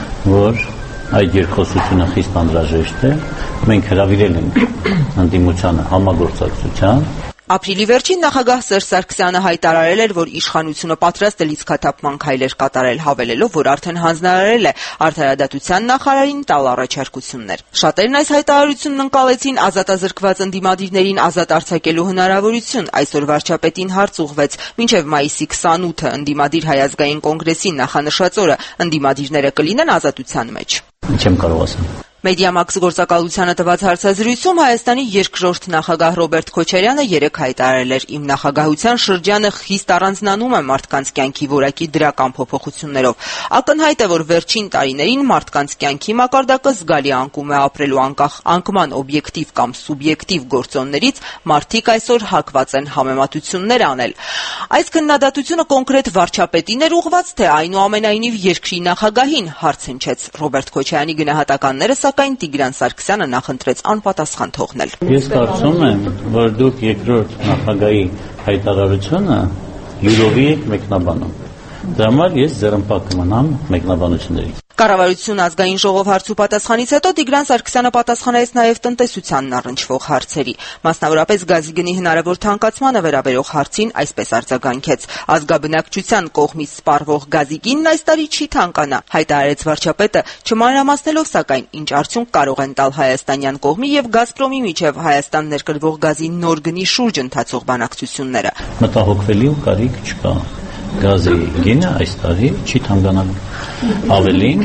որ այդ երկխոսությունը խիստ անհրաժեշտ է։ Մենք հրավիրել ենք ընդդիմությանը համագործակցության։ Ապրիլի վերջին նախագահ Սերժ Սարգսյանը հայտարարել էր, որ իշխանությունը պատրաստ է լիցքաթափման քայլեր կատարել, հավելելով, որ արդեն հանձնարարել է արդարադատության նախարարին տալ առաջարկություններ։ Շատերն այս հայտարարությունն ընկալեցին ազատազրկված ընդդիմադիրներին ազատ արձակելու հնարավորություն։ Այսօր վարչապետին հարց ուղղվեց. մինչև մայիսի քսանութը ընդդիմադիր Հայ ազգային կոնգրեսի նախանշած օրը ընդդիմադիրները կլինեն ազատության մեջ։ Չեմ կարող ասել։ Մեդիամաքս գործակալությանը տված հարցազրույցում Հայաստանի երկրորդ նախագահ Ռոբերտ Քոչարյանը երեկ հայտարարել էր. իմ նախագահության շրջանը խիստ առանձնանում է մարդկանց կյանքի որակի դրական փոփոխություններով։ Ակնհայտ է, որ վերջին տարիներին մարդկանց կյանքի մակարդակը զգալի անկում է ապրելու, անկախ անկման օբյեկտիվ կամ սուբյեկտիվ գործոններից մարդիկ այսօր հակված են համեմատություններ անել։ Այս քննադատությունը կոնկրետ վարչապետին էր ուղղված, թե այնուամենայնիվ երկրի նախագահին, հարց հնչեց Ռոբերտ Քոչարյանի գնահատականները, սակայն Տիգրան Սարգսյանը նախընտրեց անպատասխան թողնել։ Ես կարծում եմ, որ դուք երկրորդ նախագահի հայտարարությունը յուրովի եք մեկնաբանում։ Դրա համար ես ձեռնպակ կմնամ մեկնաբանություններից։ Կառավարություն ազգային ժողով հարցու պատասխանից հետո Տիգրան Սարգսյանը պատասխանեց նաև տնտեսությանն առնչվող հարցերի։ Մասնավորապես գազի գնի հնարավոր թանկացմանը վերաբերող հարցին այսպես արձագանքեց. ազգաբնակչության կողմից սպառվող գազի գինն այս տարի չի թանկանա, հայտարարեց վարչապետը, չմանրամասնելով սակայն ինչ արդյունք կարող են տալ հայաստանյան կողմի եւ Գազպրոմի միջև Հայաստան ներկրվող գազի նոր գնի շուրջ ընթացող բանակցությունները։ Մտահոգվելու կարիք չկա։ Գազի գինը այս տարի չի թանկանալու։ Ավելին,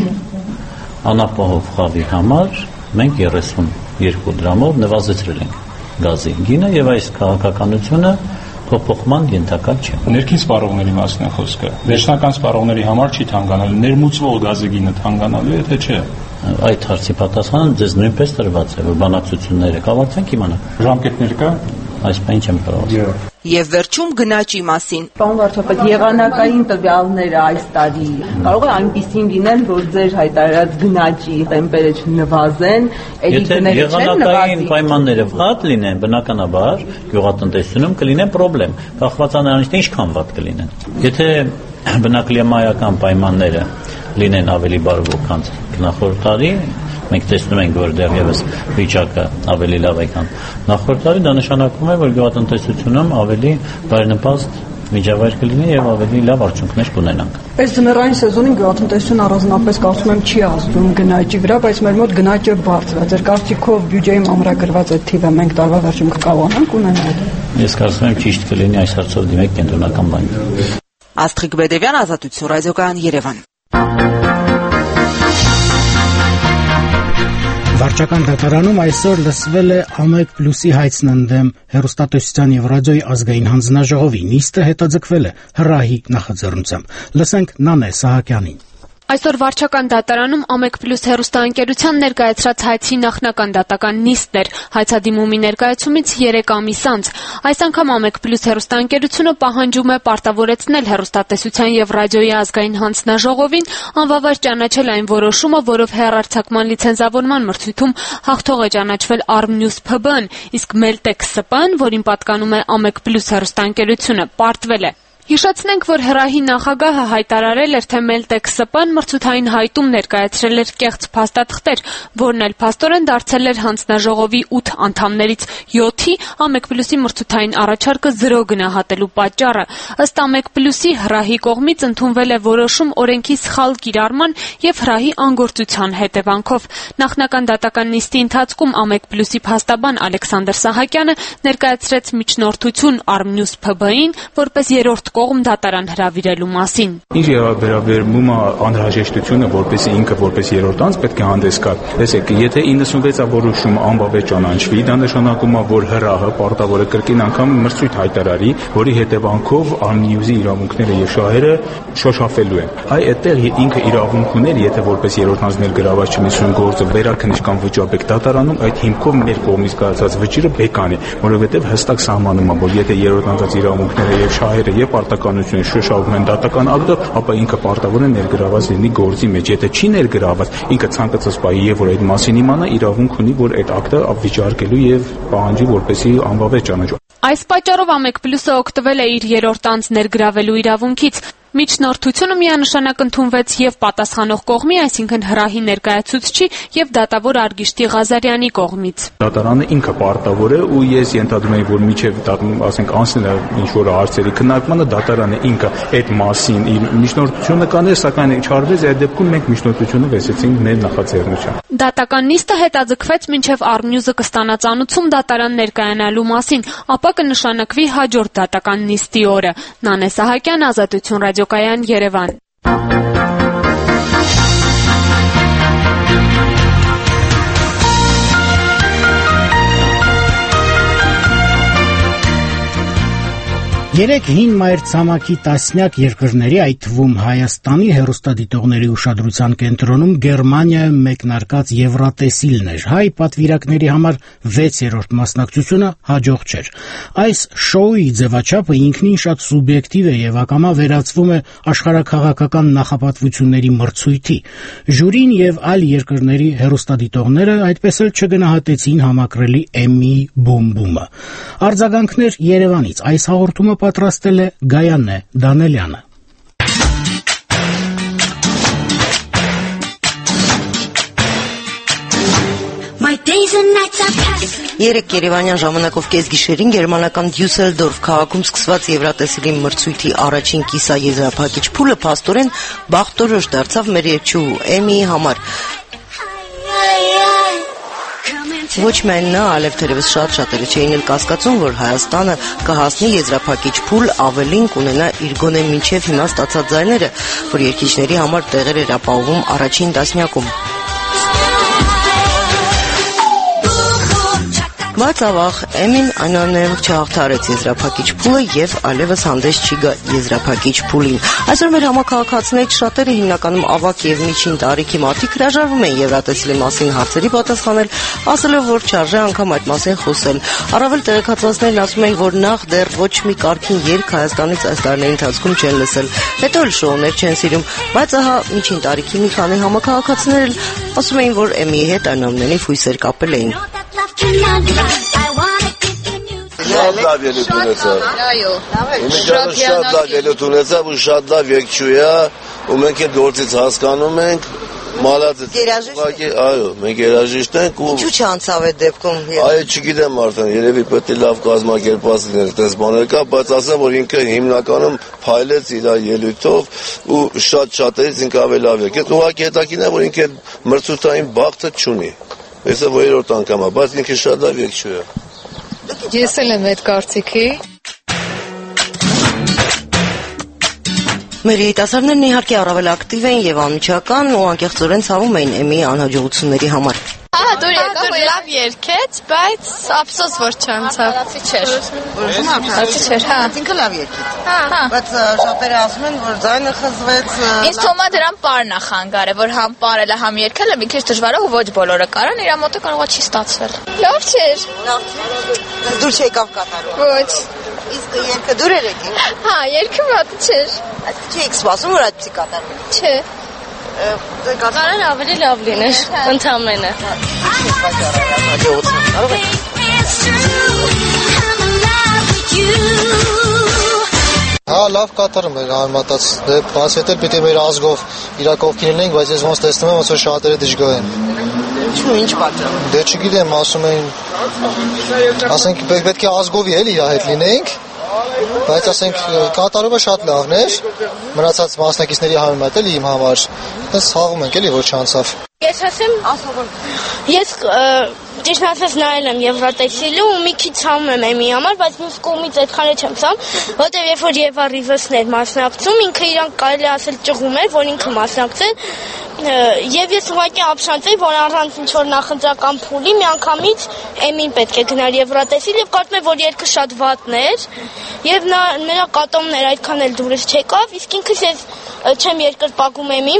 անապահով խավի համար մենք երեսունյոթ դրամով նվազեցրել ենք գազի գինը եւ այս քաղաքականությունը փոփոխման ենթակա չէ։ Ներքին սպառողների մասին է խոսքը։ Վերջնական սպառողների համար չի թանկանալու, ներմուծվող գազի գինը թանկանալու է, թե չէ։ Այդ հարցի պատասխանը ձեզ նույնպես տրված է, որ բանակցությունները կավարտվենք իմանաք։ Ժամկետներ կա։ Այս բան չեմ կարող ասել։ Եվ վերջում գնաճի մասին։ Պարոն վարչապետ, եղանակային տվյալները այս տարի կարող է այնպիսին լինեն, որ ձեր հայտարարած գնաճի տեմպերը չնվազեն, էլի գները չեն նվազի։ Եթե եղանակային պայմանները վատ լինեն, բնականաբար գյուղատնտեսությունում կլինեն խնդրեմ, կախված է նրանից թե ինչքան վատ կլինեն։ Եթե բնակլիմայական պայմանները լինեն ավելի բարվոք, քան նախորդ տարի, մենք տեսնում ենք, որ դեռևս վիճակը ավելի լավ է, քան նախորդ տարի, դա նշանակում է, որ գյուղատնտեսությունում ավելի բարենպաստ միջավայր կլինի եւ ավելի լավ արդյունքներ կունենանք։ Այս ձմեռային սեզոնին գյուղատնտեսությունը առանձնապես կարծում եմ չի ազդում գնաճի վրա, բայց մեր մոտ գնաճը բարձր է։ Ձեր կարծիքով բյուջեի ամրագրված այդ թիվը մենք տարվա վերջում կկարողանանք ունենալ։ Ես կարծում եմ ճիշտ կլինի այս հարցով դիմեք կենտրոնական բանկին։ Աստղիկ Բեդևյան, Ազատություն ռադիոկայան, Երևան։ Վարչական դատարանում այսօր լսվել է ԱՄԵԿ պլյուսի հայցն ընդդեմ հեռուստատեսության եւ ռադիոյի ազգային հանձնաժողովի նիստը հետաձգվել է հրահի նախաձեռնությամբ։ Լսենք Նանե Սահակյանին։ Այսօր վարչական դատարանում ԱՄԵԿ պլյուս հեռուստաընկերության ներկայացրած հայցի նախնական դատական նիստն էր, հայցադիմումի ներկայացումից երեք ամիս անց։ Այս անգամ ԱՄԵԿ պլյուս հեռուստաընկերությունը պահանջում է պարտավորեցնել հեռուստատեսության եւ ռադիոյի ազգային հանձնաժողովին անվավեր ճանաչել այն որոշումը, որով հեռարձակման լիցենզավորման մրցույթում հաղթող է ճանաչվել Armnews P B-ն, իսկ Meltec S P-ն, որին պատկանում է ԱՄԵԿ պլյուս հեռուստաընկերությունը, պարտվել է։ Հիշեցնենք, որ հրահի նախագահը հայտարարել էր, թե Meltec S P-ն մրցութային հայտում ներկայացրել էր կեղծ փաստաթղթեր, որն էլ փաստորեն դարձել էր հանձնաժողովի ութ անդամներից յոթի ԱՄԵԿ պլյուսի մրցութային առաջարկը զրո գնահատելու պատճառը։ Ըստ ԱՄԵԿ պլյուսի հրահի կողմից ընդունվել է որոշում օրենքի սխալ կիրառման եւ հրահի անգործության հետևանքով։ Նախնական դատական նիստի ընթացքում ԱՄԵԿ պլյուսի փաստաբան Ալեքսանդր Սահակյանը ներկայացրեց միջնորդություն Armnews P B-ին որպես երրորդ կողմ դատարան հրավիրելու մասին։ Ինչ վերաբերում է անհրաժեշտությունը, որպեսզի ինքը որպես երրորդ անձ պետք է հանդես գա։ Տեսեք, եթե իննսունվեցը որոշում անբավեճ ճանաչվի, դա նշանակում է, որ հրահը պարտավորը կրկին անգամ մրցույթ հայտարարի, որի հետևանքով աննյուզի իրավունքները եւ շահերը շոշափելու են։ Այ այդտեղ ինքը իրավունք ուներ, եթե որպես երրորդ անձ ներգրաված չմիսուն գործը վերաքննիչական վճարեք դատարանում, այդ հիմքով մեր կողմից կայացած վճիռը բեկան է, որովհետեւ հստակ սահմանում է, որ եթե երրորդ անձած իրավունքները եւ շահերը եւ պարտականությունը շոշափում են դատական ակտով, ապա ինքը պարտավոր է ներգրաված լինի գործի մեջ։ Եթե չի ներգրաված, ինքը ցանկացած պահի եւ որ այդ մասին իմանա, իրավունք ունի, որ այդ ակտը ապվիճարկելու եւ պահանջի, որպեսզի անբավեճ ճանաչվի։ Այս պատճառով Ամեկ Պլյուսը օգտվել է իր երրորդ անձ ներգրավելու իրավունքից։ Միջնորդությունը միանշանակ ընդունվեց եւ պատասխանող կողմի, այսինքն հրահի ներկայացուցչի եւ դատավոր Արգիշտի Ղազարյանի կողմից։ Դատարանը ինքը պարտավոր է ու ես ենթադրում եմ, որ միջև ասենք անցնել ինչ որ հարցերի քննարկմանը դատարանը ինքը այդ մասին իր միջնորդությունը կաներ, սակայն չարվեց, այդ դեպքում մենք միջնորդությունը վեսեցինք մեր նախաձեռնությամբ։ Դատական նիստը հետաձգվեց մինչև Արմնյուզը կստանա ծանուցում դատարան ներկայանալու մասին, ապա կնշանակվի հաջորդ դատական նիստի օրը։ Նանե Սահակյան, Ազատություն ռադիոկայան, Երևան։ Երեք հին մայրցամաքի տասնյակ երկրների, այդ թվում Հայաստանի հեռուստադիտողների ուշադրության կենտրոնում Գերմանիայում մեկնարկած Եվրատեսիլն էր։ Հայ պատվիրակների համար վեցերորդ մասնակցությունը հաջող չէր։ Այս շոուի ձևաչափը ինքնին շատ սուբյեկտիվ է եւ ակամա վերածվում է աշխարհաքաղաքական նախապատվությունների մրցույթի։ Ժյուրին եւ այլ երկրների հեռուստադիտողները այդպես էլ չգնահատեցին համակրելի Էմմիի բոմբումը։ Արձագանքներ Երևանից այս հաղորդումը պատրաստել է Գայանե Դանելյանը։ Երեք երևանյան ժամանակով կեսգիշերին գերմանական Դյուսելդորֆ քաղաքում սկսված Եվրատեսիլի մրցույթի առաջին կիսաեզրափակիչ փուլը փաստորեն բախտորոշ դարձավ մեր երգչուհու Էմմիի համար։ Ոչ միայն նա, այլև թերևս շատ շատերը չէին էլ կասկածում, որ Հայաստանը կհասնի եզրափակիչ փուլ, ավելին կունենա իր գոնե մինչև հիմա ստացած ձայները, որ երգիչների համար տեղեր էր ապահովում առաջին տասնյակում։ Բայց ավաղ Էմին այնուամենայնիվ չհաղթարեց եզրափակիչ փուլը եւ այլևս հանդես չի գա եզրափակիչ փուլին։ Այսօր մեր համակարգացիներից շատերը հիմնականում ավակ եւ միջին տարիքի մարդիկ հրաժարվում են Եվրատեսիլի մասին հարցերի պատասխանել, ասելով, որ չարժե անգամ այդ մասին խոսել։ Առավել տեղեկացվածներն ասում են, որ նախ դեռ ոչ մի կարգին երգ Հայաստանից այս տարիների ընթացքում չեն լսել, հետո էլ շոուներ չեն սիրում, բայց ահա միջին տարիքի մի քանի համակարգացիներ էլ ասում էին, որ Էմիի հետ այնուամենայնիվ հույսեր կապել էին։ Շատ լավ ելույթ ունեցավ։ Այո, շատ լավ ելույթ ունեցավ ու շատ լավ երգչուհի է, ու մենք էլ գործից հասկանում ենք, մալացեց։ Այո, մենք երաժիշտ ենք ու ինչու չանցավ այդ դեպքում։ Այո, չգիտեմ արդեն, երևի պետք է լավ կազմակերպված լիներ այդպես բաներ կա, բայց ասեմ, որ ինքը հիմնականում փայլեց իր ելույթով ու շատ շատերից ինքը ավելի լավ եկեց։ Ուղղակի հետաքրքիր է, որ ինքը մրցութային բախտը չունի։ Այսը երրորդ անգամ է, բայց ինքը շատ լավ երգչուհի է։ Ես էլ եմ այդ կարծիքի։ Մեր երիտասարդներն իհարկե առավել ակտիվ են եւ անմիջական ու անկեղծորեն ցավում էին Էմիի անհաջողությունների համար։ Ահա դուր եկավ, լավ երգեց, բայց ափսոս որ չանցավ։ Արացի չէր։ Արացի չէր, հա։ Ինքը լավ երգեց։ Հա։ Բայց շատերը ասում են, որ ձայնը խզվեց։ Ինձ թվում է դրան պարն է խանգարը, որ համ պարելը, համ երգելը մի քիչ դժվար է ու ոչ բոլորը կարան, իր մոտը կարողա չի ստացվել։ Լավ չէր։ Լավ չէր։ Դուր չեկավ կատարում։ Ոչ։ Իսկ երգը դուր էր եկել։ Հա, երգը մոտը չէր։ Այսինքն չէիք սպասում, որ այդպեսի կատարվի։ Չէ։ Կարան ավելի լավ լիներ, ընդամենը։ Հա, լավ կատարում էր արմատած, բաց հետ էլ պիտի մեր ազգով իրակովքին լինենք, բայց ես ոնց տեսնում եմ, ոնց որ շատերը դժգոհ են։ Ինչու, ինչ պատճառ։ Դե չգիտեմ, ասում էին, ասենք պետք է ազգովի էլ իր հետ լինենք, բայց ասենք կատարումը շատ լավն էր, մնացած մասնակիցների համեմատ էլ իմ համար, այդպես խաղում ենք էլի, որ չանցավ։ Ես ասեմ, ես ճիշտ ասած նայել եմ Եվրատեսիլը ու մի քիչ ցավում եմ եմի համար, բայց մյուս կողմից այդքան էլ չեմ ցավում, որտեղ երբ որ Եվա Ռիվեսներ մասնակցում, ինքը իրան կարելի ասել ճղում էր, որ ինքը մասնակցել եւ ես ուղղակի ապշանցեի, որ առանց ինչ-որ նախընտրական փուլի միանգամից եմին պետք է գնար Եվրատեսիլ եւ կարծում եմ, որ երկը շատ վատն էր եւ նա նրա կատոմները այդքան էլ դուրս չեկավ, իսկ ինքս ես չեմ երկրպագում եմին։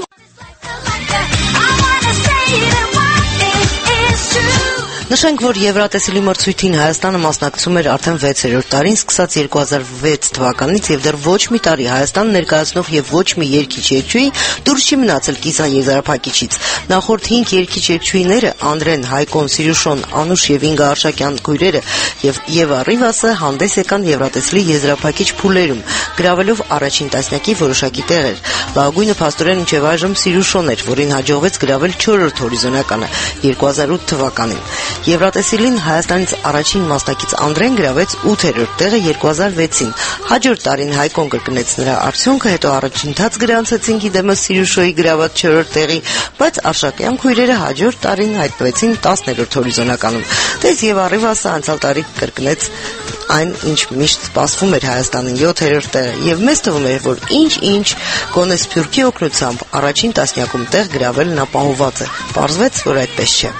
Նշենք, որ Եվրատեսիլի մրցույթին Հայաստանը մասնակցում էր արդեն վեցերորդ տարին, սկսած երկու հազար վեց թվականից եւ դեռ ոչ մի տարի Հայաստան ներկայացնող եւ ոչ մի երգիչ-երգչուհի դուրս չի մնացել կիսան եզրափակիչից։ Նախորդ հինգ երգիչ-երգչուհիները Անդրեն, Հայկոն, Սիրուշոն, Անուշ եւ Ինգա Արշակյան քույրերը եւ Եվա Ռիվասը հանդես եկան Եվրատեսիլի եզրափակիչ փուլերում, գրավելով առաջին տասնյակի որոշակի տեղեր։ Լավագույնը փաստորեն մինչեւ այժմ Սիրուշոն էր, որին հաջողվեց գրավել չորրորդ հորիզոնականը երկու հազար ութ թվականին։ Եվրատեսիլին Հայաստանից առաջին մասնակից Անդրեն գրավեց ութերորդ տեղը երկու հազար վեցին։ Հաջորդ տարին Հայկոն կրկնեց նրա արդյունքը, հետո առաջընթաց գրանցեցին գիտեմս Սիրուշոյի գրաված չորրորդ տեղի, բայց Արշակյան քույրերը հաջորդ տարին հայտնվեցին տասներորդ հորիզոնականում։ Դες եւ Արիվասը անցյալ տարի կրկնեց այն, ինչ միշտ սպասվում էր Հայաստանին յոթերորդ տեղը, եւ մեզ թվում էր, որ ինչ-ինչ գոնե Սփյուռքի օգնությամբ առաջին տասնյակում տեղ գրավելն ապահովված է։ Պարզվեց, որ այդպես չէ։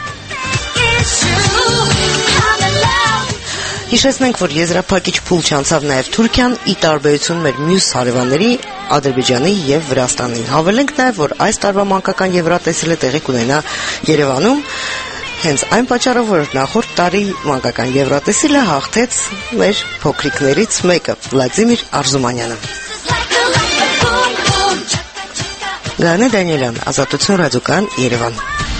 Հիշեցնենք, որ եզրափակիչ փուլ չանցավ նաև Թուրքիան, ի տարբերություն մեր մյուս հարևանների Ադրբեջանի եւ Վրաստանի։ Հավելենք նաև, որ այս տարվա մանկական Եվրատեսիլը տեղի կունենա Երևանում, հենց այն պատճառով, որ նախորդ տարի մանկական Եվրատեսիլը հաղթեց մեր փոքրիկներից մեկը՝ Վլադիմիր Արզումանյանը։ Գանե Դանիելյան, Ազատություն ռադիոկայան, Երևան։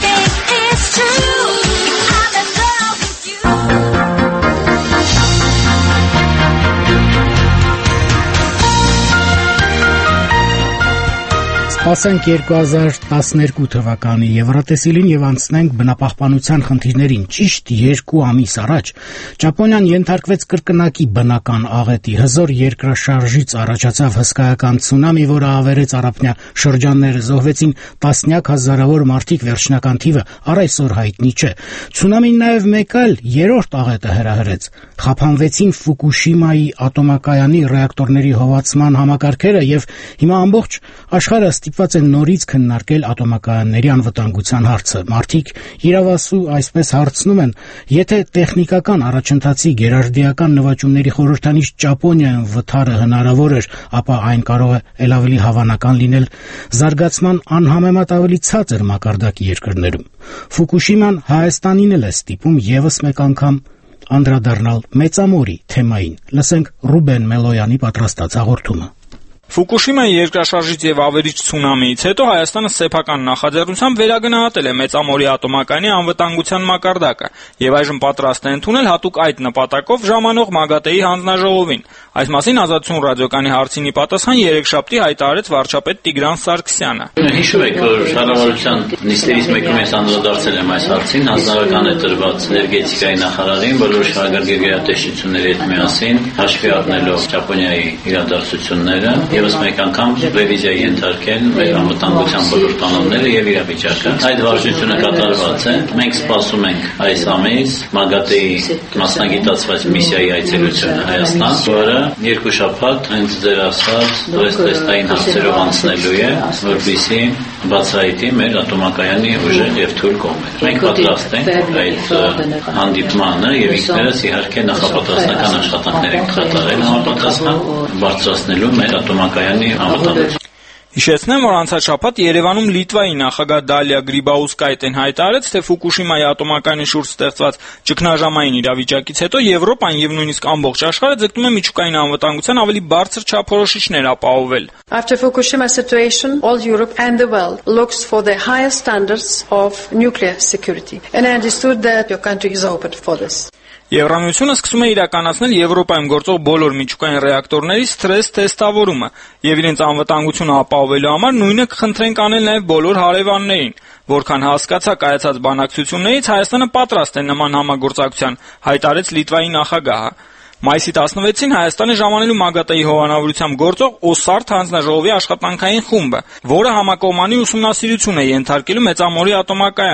Սպասենք երկու հազար տասներկու թվականի Եվրատեսիլին եւ անցնենք բնապահպանության խնդիրներին։ Ճիշտ երկու ամիս առաջ Ճապոնիան ենթարկվեց կրկնակի բնական աղետի։ Հզոր երկրաշարժից առաջացավ հսկայական ցունամի, որը ավերեց առափնյա շրջանները, զոհվեցին տասնյակ հազարավոր մարդիկ, վերջնական թիվը առ այսօր հայտնի չէ։ Ցունամին նաեւ մեկ այլ երրորդ աղետը հրահրեց։ Խափանվեցին Ֆուկուշիմայի ատոմակայանի ռեակտորների հովացման համակարգերը եւ հիմա ամբողջ աշխարհը ստիպված են նորից քննարկել ատոմակայանների անվտանգության հարցը։ Մարդիկ իրավասու այսպես հարցնում են, եթե տեխնիկական առաջընթացի գերարդիական նվաճումների խորհրդանիշ Ճապոնիայում վթարը հնարավոր էր, ապա այն կարող է ել ավելի հավանական լինել զարգացման անհամեմատ ավելի ցածր մակարդակի երկրներում։ Ֆուկուշիման Հայաստանին էլ է ստիպում եւս մեկ անգամ անդրադառնալ մեծամորի թեմային։ Լսենք Ռուբեն Մելոյանի պատրաստած հաղորդումը։ Ֆուկուշիմայի երկրաշարժից եւ ավերիչ ցունամիից հետո Հայաստանը սեփական նախաձեռնությամբ վերագնահատել է Մեծամորի ատոմակայանի անվտանգության մակարդակը եւ այժմ պատրաստ է ընդունել հատուկ այդ նպատակով ժամանող ՄԱԳԱՏԷ-ի հանձնաժողովին։ Այս մասին Ազատություն ռադիոկայանի հարցինի պատասխան երեքշաբթի հայտարարեց վարչապետ Տիգրան Սարգսյանը։ Հիշում եք, որ կառավարության նիստերից մեկում ես անդրադարձել եմ այս հարցին, հանձնարարական է տրված էներգետիկայի նախարարին բոլոր շահագրգիռ գերատեսչությունների հետ միասին, հաշվի առնելով Ճապոնիայի իրադարձությունները, եւս մեկ անգամ ռևիզիայի ենթարկել մեր անվտանգության բոլոր կանոնները եւ իրավիճակը։ Այդ վարժությունը կատարված է։ Մենք սպասում ենք այս ամիս ՄԱԳԱՏԷ-ի մասնագիտացված միսիայի այցելությունը Հայաստան, որը երկու շաբաթ հենց ձեր ասած տեստային հարցերով անցնելու է, որպեսզի բացահայտի մեր ատոմակայանի ուժեղ եւ թույլ կողմերը։ Մենք պատրաստ ենք այդ հանդիպմանը եւ ինքներս իհարկե նախապատրաստական աշխատանքներ ենք կատարել համապատասխան բարձրացնելու մեր ատոմակայանի անվտանգությունը։ Հիշեցնեմ, որ անցած շաբաթ Երևանում Լիտվայի նախագահ Դալիա Գրիբաուսկայտեն հայտարարեց, թե Ֆուկուշիմայի ատոմակայանի շուրջ ստեղծված ճգնաժամային իրավիճակից հետո Եվրոպան եւ նույնիսկ ամբողջ աշխարհը ձգտում է միջուկային անվտանգության ավելի բարձր չափորոշիչներ ապահովել։ After Fukushima situation, all Europe and the world looks for the highest standards of nuclear security. And I understood that your country is open for this. Եվրամիությունը սկսում է իրականացնել Եվրոպայում գործող բոլոր միջուկային ռեակտորների սթրես թեստավորումը եւ իրենց անվտանգությունը ապահովելու համար նույնը կխնդրենք անել նաեւ բոլոր հարևաններին։ Որքան հասկացա կայացած բանակցություններից, Հայաստանը պատրաստ է նման համագործակցության, հայտարարեց Լիտվայի նախագահը։ Մայիսի տասնվեցին Հայաստանը ժամանելու ՄԱԳԱՏԷ-ի հովանավորությամբ գործող ՕՍԱՐՏ հանձնաժողովի աշխատանքային խումբը, որը համակողմանի ուսումնասիրություն է ենթարկելու Մեծամորի ատոմակայանը։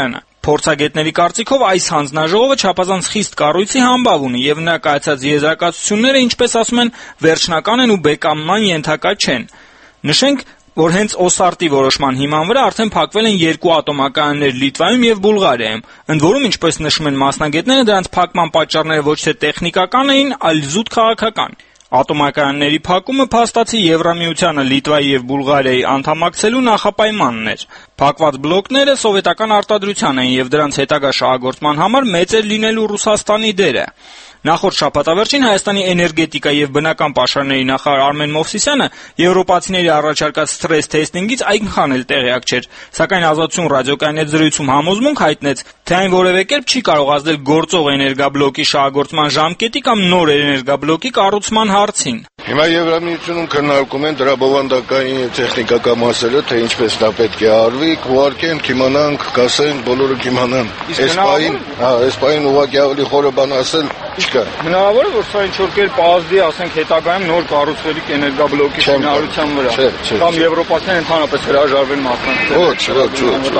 Փորձագետների կարծիքով այս հանձնաժողովը չափազանց խիստ կառույցի համբավ ունի եւ նա կայացած եզրակացությունները, ինչպես ասում են, վերջնական են ու բեկամման ենթակա չեն։ Նշենք, որ հենց օսարտի որոշման հիման վրա արդեն փակվել են երկու ատոմակայաններ Լիտվայում եւ Բուլղարիայում։ Ընդ որում, ինչպես նշում են մասնագետները, դրանց փակման պատճառները ոչ թե տեխնիկական էին, այլ զուտ քաղաքական։ Ատոմակայանների փակումը փաստացի Եվրամիությանը Լիտվայի եւ Բուլղարիայի անդամակցելու նախապայմանն էր։ Փակված բլոկները սովետական արտադրության էին եւ դրանց հետագա շահագործման համար մեծ էր լինելու Ռուսաստանի դերը։ Նախորդ շաբաթավերջին Հայաստանի էներգետիկա եւ բնական պաշարների նախարար Արմեն Մովսիսյանը եվրոպացիների առաջարկած սթրես թեստինգից այնքան էլ տեղյակ չէր, սակայն Ազատություն ռադիոկայանի հետ զրույցում համոզմունք հայտնեց, թե այն որևէ կերպ չի կարող ազդել գործող էներգաբլոկի շահագործման ժամկետի կամ նոր էներգաբլոկի կառուցման հարցին։ Հիմա Եվրամիությունում քննարկում են դրա բովանդակային տեխնիկական մասերը, թե ինչպես դա պետք է արվի, կուղարկեն, կիմանանք, կասեն, բոլորը կիմանան։ Այս պահին, հա, այս պահին ուղղակի ավելի խորը բան ասել չկա։ Հնարավոր է, որ սա ինչ որ կերպ ազդի, ասենք, հետագայում նոր կառուցվելիք էներգաբլոկի շինարարության վրա։ Կամ եվրոպացիները ընդհանրապես հրաժարվեն մասնակցել։ Ոչ, ոչ,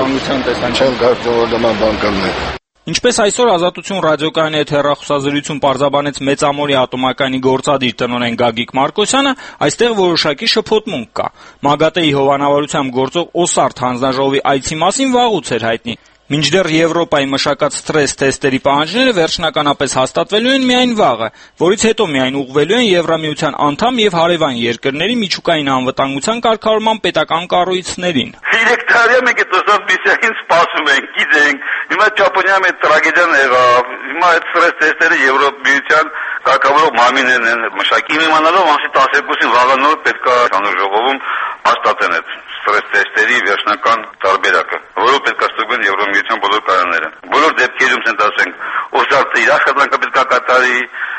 ոչ։ Չեմ կարծում, որ նման բան կլինի։ Ինչպես այսօր Ազատություն ռադիոկայանի հետ հեռախոսազրույցում պարզաբանեց Մեծամորի ատոմակայանի գործադիր տնօրեն Գագիկ Մարկոսյանը, այստեղ որոշակի շփոթմունք կա։ ՄԱԳԱՏԷ-ի հովանավորությամբ գործող օսարդ հանձնաժողովի այցի մասին վաղուց էր հայտնի։ Մինչդեռ Եվրոպայի մշակած սթրես թեստերի պահանջները վերջնականապես հաստատվելու են միայն վաղը, որից հետո միայն ուղղվելու են Եվրամիության անդամ եւ հարևան երկրների միջուկային անվտանգության կարգավորման պետական կառույցներին։ Երեք տարի մենք այդ օսամբիսային սպասում ենք, գիտենք, հիմա Ճապոնիայում այդ տրագեդիան եղավ, հիմա այդ սթրես թեստերը Եվրոպայության կարգավորող մարմիններն են մշակի իմանալով ամսի տասներկուսին վաղը նոր պետք է հանրաժողովում հաստատեն այդ սթրես թեստերի վերջնական տարբերակը, որով պետք է ստուգեն Եվրոմիության բոլոր կայանները։ Բոլոր դեպքերում ցենք ասենք, օսարտը իր աշխատանքը պետք է կատարի,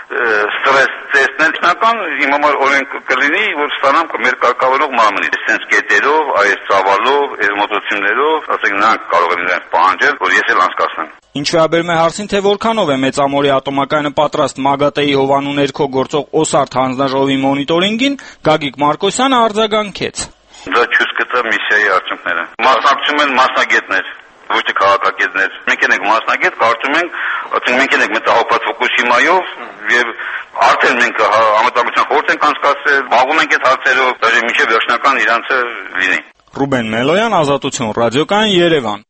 սթրես թեստն ինքնական իմ համար օրենք կլինի, որ ստանամ մեր կարգավորող մարմնից։ Այսպես կետերով, այս ծավալով, այս մոտոցումներով, ասենք նրանք կարող են իրենց պահանջել, որ ես էլ անցկացնեմ։ Ինչ վերաբերում է հարցին, թե որքանով է Մեծամորի ատոմակայանը պատրաստ ՄԱԳԱՏԷ-ի հովանու ներքո գործող օսարդ հանձնաժողովի մոնիտորինգին, Գագիկ Մարկոսյանը արձագանքեց։ Դա չուս կտա միսիայի արդյունքները։ Մասնակցում են մասնագետներ, ոչ թե քաղաքագետներ։ Մենք ենք մասնագետ, կարծում ենք, ասենք մենք ենք մտահոգված Ֆուկուսիմայով եւ արդեն մենք համատեղության խորհուրդ ենք անցկացրել, բաղում ենք այդ հարցերով, դաժե մինչեւ վերջնական իրանցը լինի։ Ռուբեն Մելոյան, Ազատություն ռադիոկայան, Երևան։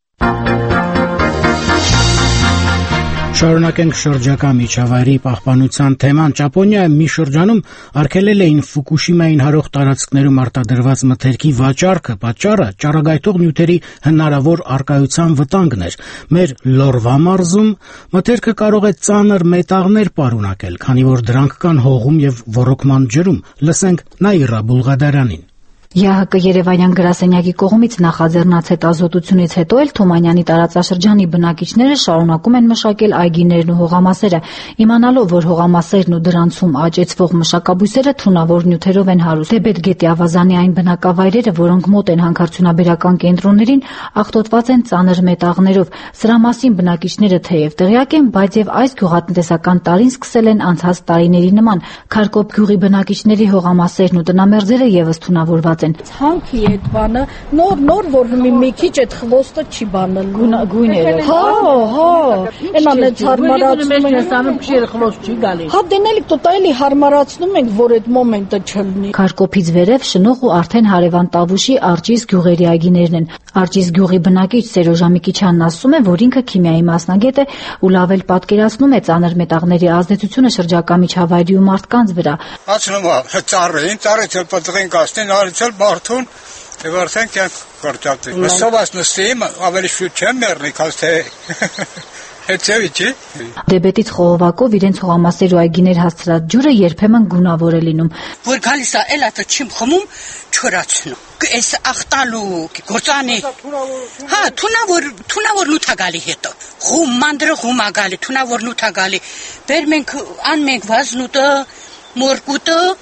Շարունակենք շրջակա միջավայրի պահպանության թեման։ Ճապոնիայում մի շրջանում արգելել էին Ֆուկուշիմային հարող տարածքներում արտադրված մթերքի վաճառքը, պատճառը ճառագայթող նյութերի հնարավոր առկայության վտանգն էր։ Մեր Լորվա մարզում մթերքը կարող է ծանր մետաղներ պարունակել, քանի որ դրանք կան հողում եւ ոռոգման ջրում։ Լսենք Նաիրա Բուլղադարյանին։ ԵԱՀԿ Երևանյան գրասենյակի կողմից նախաձեռնած հետազոտությունից հետո էլ Թումանյանի տարածաշրջանի բնակիչները շարունակում են մշակել այգիներն ու հողամասերը, իմանալով, որ հողամասերն ու դրանցում աճեցվող մշակաբույսերը թունավոր նյութերով են հարուստ։ Դեբետ գետի ավազանի այն բնակավայրերը, որոնք մոտ են հանքարդյունաբերական կենտրոններին, աղտոտված են ծանր մետաղներով։ Սրա մասին բնակիչները թեև տեղյակ են, բայց եւ այս գյուղատնտեսական տարին սկսել են անցած տարիների նման։ Քարկոպ գյուղի բնակիչների հողամասերն ու տնամերձերը եւս թունավորված են։ Հանքի այդ բանը նոր նոր որ մի քիչ այդ խվոստը չի բանալ գույները։ Հա, հա։ Այնան այդ հարմարացնում են, սանում քշերը խվոստ չի գալիս։ Հա դենելի տոտալի հարմարացնում ենք, որ այդ մոմենտը չլինի։ Քարկոփից վերև շնող ու արդեն հարևան Տավուշի Արջիս գյուղերի այգիներն են։ Արջիս գյուղի բնակիչ Սերոժ Ամիկիչյանն ասում է, որ ինքը քիմիայի մասնագետ է ու լավ էլ պատկերացնում է ծանր մետաղների ազդեցությունը շրջակա միջավայրի ու մարդկանց վրա։ Ասում եմ, ծառին, ծառից էլ պատղեն կաստեն, արիցել բարթուն, եւ արդեն կյանք կորճատի։ Մսովաս նստիմ, ավելի շուտ չեմ մեռնի, քան թե Հետևիչի։ Դեբետից խողովակով իրենց հողամասեր ու այգիներ հասցրած ջուրը երբեմն գունավոր է լինում։ Որ գալիս է, էլ ատը չիմ խմում, չորացնում։ Այս ախտալու գործանի։ Հա, թունավոր, թունավոր նութա գալի հետո։ Խում մանդրը խումա գալի, թունավոր նութա գալի։ Բեր մենք ան մենք վազնուտը, մորկուտը,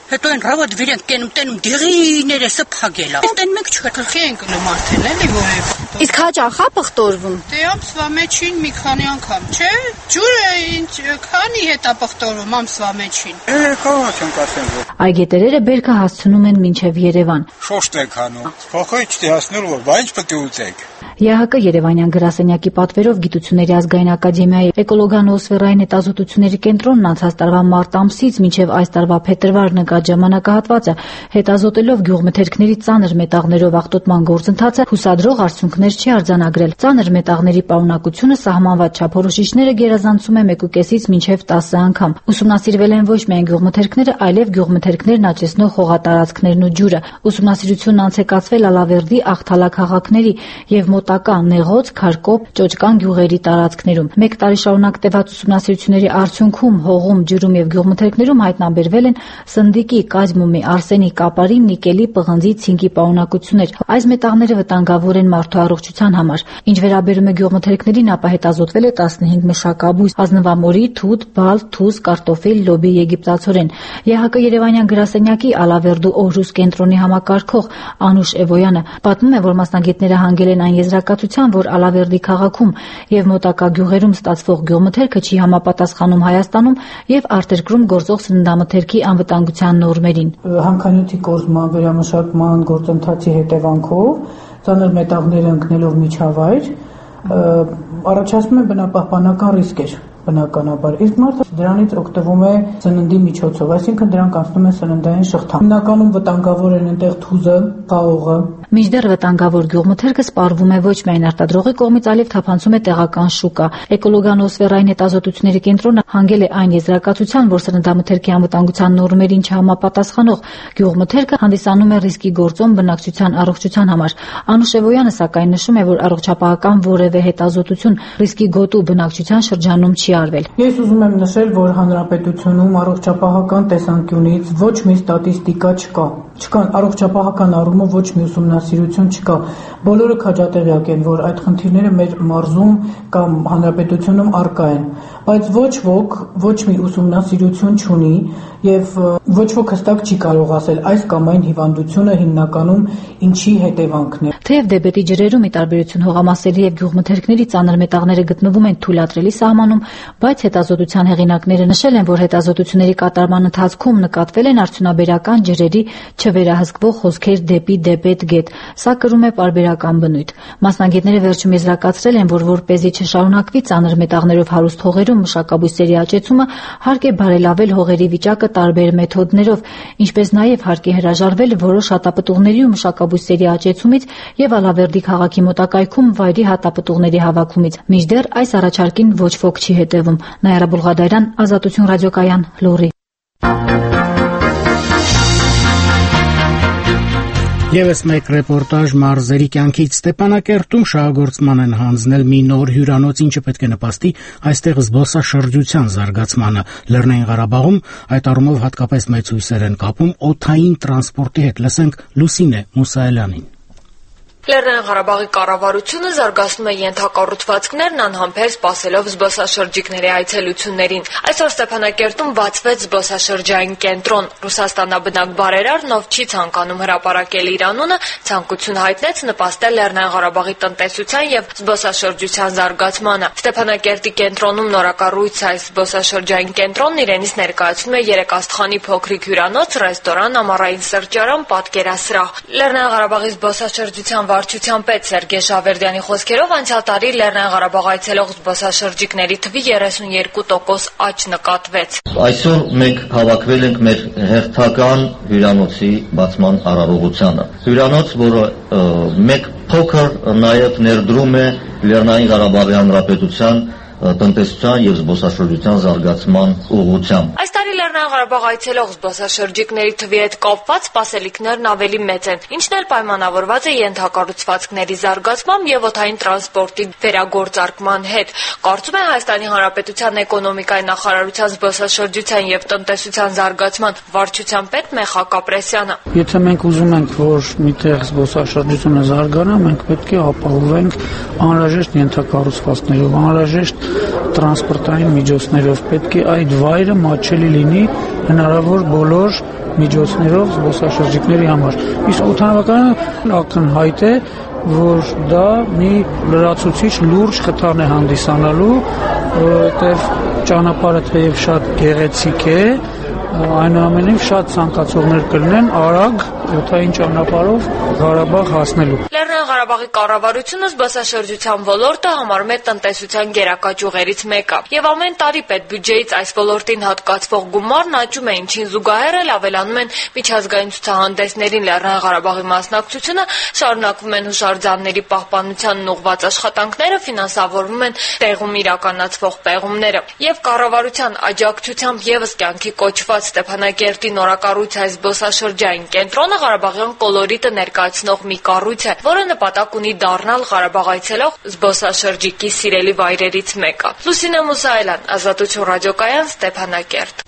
Հետո այն ռավոտ վիրենք կենում տենում դեղիները սփագելա։ Այդտեն մեկ չկա գլխի են գնում արդեն էլի որ։ Իսկ հաճախ է պղտորվում։ Դե ամսվա մեջին մի քանի անգամ, չէ՞։ Ջուրը ինչ քանի հետ է պղտորվում ամսվա մեջին։ Է, կարող չեմ ասեմ որ։ Այգետերերը բերքը հասցնում են մինչև Երևան։ Շոշտ եք հանում։ Փոխի չտի հասնել որ, բայց պետք է ուտեք։ ԵՀԿ Երևանյան գրասենյակի պատվերով Գիտությունների ազգային ակադեմիայի էկոլոգանոսֆերային հետազոտությունների կենտրոնն անցած տարվա մարտ ամսից մինչև այս տարվա փետրվար նկատ ժամանակահատվածը հետազոտելով գյուղմթերքների ծանր մետաղներով աղտոտման գործընթացը հուսադրող արդյունքներ չի արձանագրել։ Ծանր մետաղների պարունակությունը սահմանված չափորոշիչները գերազանցում է մեկուկեսից մինչև տասը անգամ։ Ուսումնասիրվել են ոչ միայն գյուղմթերքները, այլև գյուղմթերքներն աճեցնող հողատարածքներն ու ջուրը։ Ուսումնասիրությունն անց է կացվել Ալավերդի, Աղթալա քաղաքների եւ մոտակա Նեղոց, Քարկոպ, Ճոճկան գյուղերի տարածքներում։ Մեկ տարի շարունակ տևած ուսումնասիրությունների արդյունքում հողում, ջուրում եւ գյուղմթերքներում հայտնաբերվել են սնդիկի, կադմիումի, արսենի, կապարի, նիկելի, պղնձի, ցինկի պարունակություններ։ Այս մետաղները վտանգավոր են մարդու առողջության համար։ Ինչ վերաբերում է գյուղմթերքներին, ապա հետազոտվել է տասնհինգ մշակաբույս՝ ազնվամորի, թութ, բալ, թուզ, կարտոֆիլ, լոբի, եգիպտացորեն։ ԵՀԿ Երևանյան գրասենյակի Ալավերդու Օրհուս կենտրոնի համակարգող Անուշ Էվոյանը պատմում է, որ մասնագետները հանգել են այն եզրակացության, որ Ալավերդի քաղաքում եւ մոտակա գյուղերում ստացվող գյուղմթերքը չի համապատասխանում Հայաստանում եւ արտերկրում գործող սննդամթերքի անվտանգության նորմերին։ Հանքանյութի կորզման վերամշակման գործընթացի հետևանքով ծանր մետաղները ընկնելով միջավայր առաջացնում է բնապահպանական ռիսկեր բնականաբար։ Իսկ մարդը դրանից օգտվում է սննդի միջոցով, այսինքն դրանք անցնում են սննդային շղթա։ Հիմնականում վտանգավոր են այնտեղ թուզը, խաղողը։ Մինչդեռ վտանգավոր գյուղմթերքը սպառվում է ոչ միայն արտադրողի կողմից, այլև թափանցում է տեղական շուկա։ Էկոլոգանոսֆերային հետազոտությունների կենտրոնը հանգել է այն եզրակացության, որ սննդամթերքի անվտանգության նորմերին չհամապատասխանող գյուղմթերքը հանդիսանում է ռիսկի գործոն բնակչության առողջության համար։ Անուշ Էվոյանը սակայն նշում է, որ առողջապահական որևէ հետազոտություն ռիսկի գոտու բնակչության շրջանում չի արվել։ Ես ուզում եմ նշել, որ հանրապետությունում առողջապահական տեսանկյունից ոչ մի ստատիստիկա չկա։ Չկան առողջապահական առումով ոչ մի ուսումնասիրություն չկա։ Բոլորը քաջատեղյակ են, որ այդ խնդիրները մեր մարզում կամ հանրապետությունում առկա են, բայց ոչ ոք ոչ մի ուսումնասիրություն չունի եւ ոչ ոք հստակ չի կարող ասել այս կամ այն հիվանդությունը հիմնականում ինչի հետևանքն է։ Թեև դեպետի ջրերում ի տարբերություն հողամասերի եւ գյուղմթերքների ծանր մետաղները գտնվում են թույլատրելի սահմանում, բայց հետազոտության հեղինակները նշել են, որ հետազոտությունների կատարման ընթացքում նկատվել են արդյունաբերական ջրերի չվերահսկվող խոսքեր դեպի դեպետ գետ։ Սա կրում է պարբերական բնույթ։ Մասնագետները վերջում եզրակացրել են, որ որպեսզի չշարունակվի ծանր մետաղներով հարուստ հողերում մշակաբույսերի աճեցումը, հարկ է բարելավել հողերի վիճակը տարբեր մեթոդներով, ինչպես նաև հարկ է հրաժարվել որոշ հատապտուղների ու մշակաբույսերի աճեցումից եւ Ալավերդի քաղաքի մոտակայքում վայրի հատապտուղների հավաքումից։ Մինչդեռ այս առաջարկին ոչ ոք չի հետևում։ Նայարա Բուլղադարյան, Ազատություն ռադիոկայան, Լոռի։ Եվս մեկ ռեպորտաժ մարզերի կյանքից Ստեփանակերտում շահագործման են հանձնել մի նոր հյուրանոց, ինչը պետք է նպաստի այստեղ զբոսաշրջության զարգացմանը։ Լեռնային Ղարաբաղում այդ առումով հատկապես մեծ հույսեր են կապում օդային տրանսպորտի հետ։ Լսենք Լուսինե Մուսայելյանին։ Լեռնային Ղարաբաղի կառավարությունը զարգացնում է ենթակառուցվածքներն անհամբեր սպասելով զբոսաշրջիկների այցելություններին։ Այսօր Ստեփանակերտում բացվեց զբոսաշրջային կենտրոն։ Ռուսաստանաբնակ բարերար նով չի ցանկանում հրապարակել իր անունը, ցանկություն հայտնեց նպաստել Լեռնային Ղարաբաղի տնտեսության եւ զբոսաշրջության զարգացմանը։ Ստեփանակերտի կենտրոնում նորակառույց այս զբոսաշրջային կենտրոնն իրենից ներկայացնում է երեք աստղանի փոքրիկ հյուրանոց, ռեստորան, ամառային սրճարան, պատկերասրահ։ Լեռնային Ղարաբաղի զբոսաշրջության վարչության պետ Սերգեյ Շավերդյանի խոսքերով անցյալ տարի Լեռնային Ղարաբաղ այցելող զբոսաշրջիկների թվի երեսունյերկու տոկոս աճ նկատվեց։ Այսօր մենք հավաքվել ենք մեր հերթական հյուրանոցի բացման արարողությանը։ Հյուրանոց, որը մեկ փոքր նաև ներդրում է Լեռնային Ղարաբաղի Հանրապետության տնտեսության եւ զբոսաշրջության զարգացման ուղղությամբ։ Այս տարի Լեռնային Ղարաբաղ այցելող զբոսաշրջիկների թվի հետ կապված սպասելիքներն ավելի մեծ են, ինչն էլ պայմանավորված է ենթակառուցվածքների զարգացմամբ եւ օդային տրանսպորտի վերագործարկման հետ։ Կարծում է Հայաստանի Հանրապետության էկոնոմիկայի նախարարության զբոսաշրջության եւ տնտեսության զարգացման վարչության պետ Մեխակ Ապրեսյանը։ Եթե մենք ուզում ենք, որ միտեղ զբոսաշրջությունը զարգանա, մենք պետք է ապահովենք անհրաժեշտ ենթակառուցվածքներով, անհրաժեշտ տրանսպորտային միջոցներով, պետք է այդ վայրը մատչելի լինի հնարավոր բոլոր միջոցներով զբոսաշրջիկների համար։ Իսկ օդանավականը ակնհայտ է, որ դա մի լրացուցիչ լուրջ խթան է հանդիսանալու, որովհետև ճանապարհը թեև շատ գեղեցիկ է, այնուամենայնիվ շատ ցանկացողներ կլինեն արագ օդային ճանապարհով Ղարաբաղ հասնելու։ Լեռնային Ղարաբաղի կառավարությունը զբոսաշրջության ոլորտը համարում է տնտեսության գերակա ճյուղերից մեկը, եւ ամեն տարի պետբյուջեից այս ոլորտին հատկացվող գումարն աճում է, ինչին զուգահեռ էլ ավելանում են միջազգային ցուցահանդեսներին Լեռնային Ղարաբաղի մասնակցությունը, շարունակվում են հուշարձանների պահպանությանն ուղղված աշխատանքները, ֆինանսավորվում են տեղում իրականացվող պեղումները, եւ կառավարության աջակցությամբ եւս կյանքի կոչված Ստեփանակերտի նորակառույց զբոսաշրջային կենտրոնը Ղարաբաղյան կոլորիտը ներկայացնող մի կառույց է, որը նպատակ ունի դառնալ Ղարաբաղ այցելող զբոսաշրջիկի սիրելի վայրերից մեկը։ Լուսինե Մուսայելյան, Ազատություն ռադիոկայան, Ստեփանակերտ։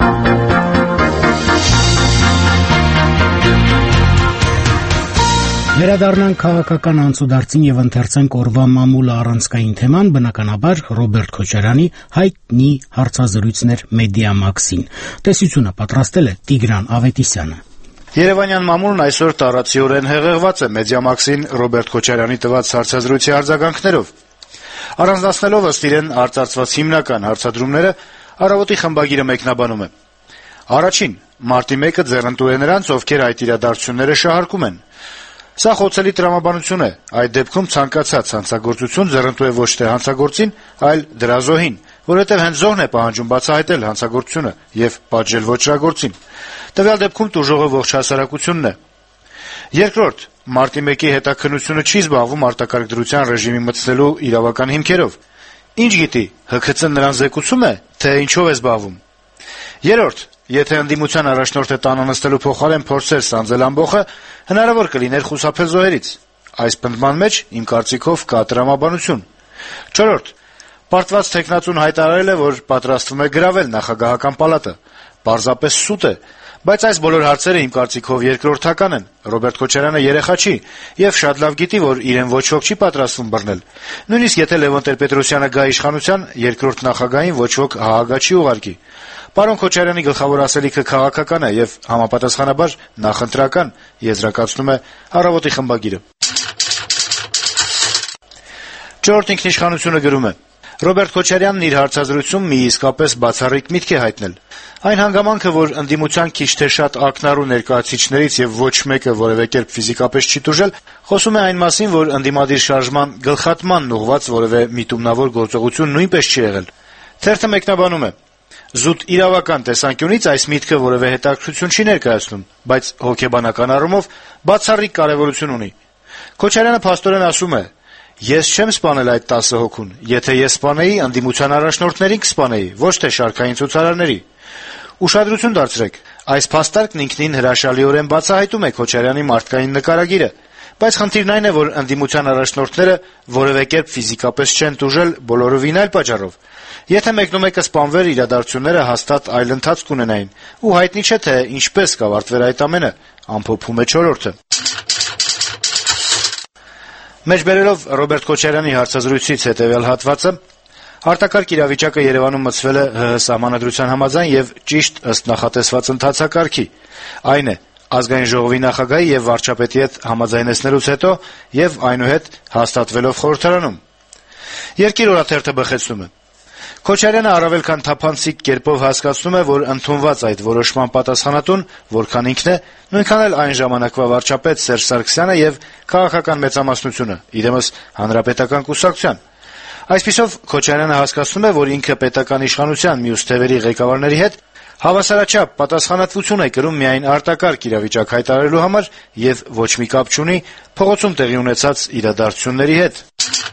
Վերադառնանք քաղաքական անցուդարձին եւ ընթերցենք օրվա մամուլը առանցքային թեման, բնականաբար Ռոբերտ Քոչարյանի հայտնի հարցազրույցներ Մեդիամաքսին։ Տեսությունը պատրաստել է Տիգրան Ավետիսյանը։ Երևանյան մամուլն այսօր տարածիորեն հեղեղված է Մեդիամաքսին Ռոբերտ Քոչարյանի տված հարցազրույցի արձագանքներով։ Առանձնացնելով ըստ իրեն արծարծված հիմնական հարցադրումները, Առավոտի խմբագիրը մեկնաբանում է. Առաջին, մարտի մեկը ձեռնտու է նրանց, ովքեր այդ իրադարձությունները շահարկում են։ Սա խոցելի տրամաբանություն է, այդ դեպքում ցանկացած հանցագործություն ձեռնտու է ոչ թե հանցագործին, այլ դրա զոհին, որովհետև հենց զոհն է պահանջում բացահայտել հանցագործությունը եւ պատժել ոչրագործին։ Տվյալ դեպքում տուժողը ողջ հասարակությունն է։ Երկրորդ, մարտի մեկի հետաքննությունը չի զբաղվում արտակարգ դրության ռեժիմի մտցնելու իրավական հիմքերով։ Ինչ գիտի, Հ K C-ն նրան զեկուցում է, թե ինչով է զբաղվում։ Երրորդ, եթե ընդդիմության առաջնորդը տանը նստելու փոխարեն փորձեր սանձել ամբողը, հնարավոր կլիներ խուսափել զոհերից։ Այս պնդման մեջ, իմ կարծիքով, կա տրամաբանություն։ Չորրորդ, պարտված թեկնածուն հայտարարել է, որ պատրաստվում է գրավել նախագահական պալատը։ Պարզապես սուտ է, բայց այս բոլոր հարցերը իմ կարծիքով երկրորդական են։ Ռոբերտ Քոչարյանը երեխա չի եւ շատ լավ գիտի, որ իրեն ոչ ոք չի պատրաստվում բռնել։ Նույնիսկ եթե Լևոն Տեր-Պետրոսյանը գա իշխանության, երկրորդ նախագահին ոչ ոք հահագա չի ուղարկի։ Պարոն Քոչարյանի գլխավոր ասելիքը քաղաքական է եւ համապատասխանաբար նախընտրական, եզրակացնում է Առավոտի խմբագիրը։ Չորրորդ ինքնիշխանությունը գրում է. Ռոբերտ Քոչարյանն իր հարցազրույցում մի իսկապես բացառիկ միտք է հայտնել։ Այն հանգամանքը, որ ընդդիմության քիչ թե շատ ակնառու ներկայացուցիչներից եւ ոչ մեկը որևէ կերպ ֆիզիկապես չի տուժել, խոսում է այն մասին, որ ընդդիմադիր շարժման գլխատմանն ուղղված որևէ միտումնավոր գործողություն նույնպես չի եղել։ Թերթը մեկնաբանում է. Զուտ իրավական տեսանկյունից այս միտքը որևէ հետաքրքրություն չի ներկայացնում, բայց հոգեբանական առումով բացառիկ կարեւորություն ունի։ Քոչարյանը փաստորեն ասում է. Ես չեմ սպանել այդ տասը հոգուն, եթե ես սպանեի, ընդդիմության առաջնորդներին կսպանեի, ոչ թե շարքային ցուցարարների։ Ուշադրություն դարձրեք, այս փաստարկն ինքնին հրաշալիորեն բացահայտում է Քոչարյանի մարդկային նկարագիրը, բայց խնդիրն այն է, որ ընդդիմության առաջնորդները որևէ կերպ ֆիզիկապես չեն տուժել բոլորովին այլ պատճառով։ Եթե մեկնումեկը սպանվեր, իրադարձությունները հաստատ այլ ընթացք կունենային, ու հայտնի չէ, թե ինչպես կավարտվեր այդ ամենը, ամփոփում է չորրորդը։ Մեջբերելով Ռոբերտ Քոչարյանի հարցազրույցից հետեւյալ հատվածը, արտակարգ իրավիճակը Երևանում մտցվել է ՀՀ սահմանադրության համաձայն եւ ճիշտ ըստ նախատեսված ընթացակարգի։ Այն է, ազգային ժողովի նախագահի եւ վարչապետի հետ համաձայնեցնելուց հետո եւ այնուհետ հաստատվելով խորհրդարանում։ Երկիր օրաթերթը բխեցնում է. Քոչարյանը առավել քան թափանցիկ կերպով հասկացնում է, որ ընդունված այդ որոշման պատասխանատուն, որքան ինքն է, նույնքան էլ այն ժամանակվա վարչապետ Սերժ Սարգսյանը եւ քաղաքական մեծամասնությունը, իրենս հանրապետական կուսակցության։ Այսպիսով Քոչարյանը հասկացնում է, որ ինքը պետական իշխանության մյուս թևերի ղեկավարների հետ հավասարաչափ պատասխանատվություն է կրում միայն արտակարգ իրավիճակ հայտարարելու համար եւ ոչ մի կապ չունի փողոցում տեղի ունեցած իրադարձությունների հետ։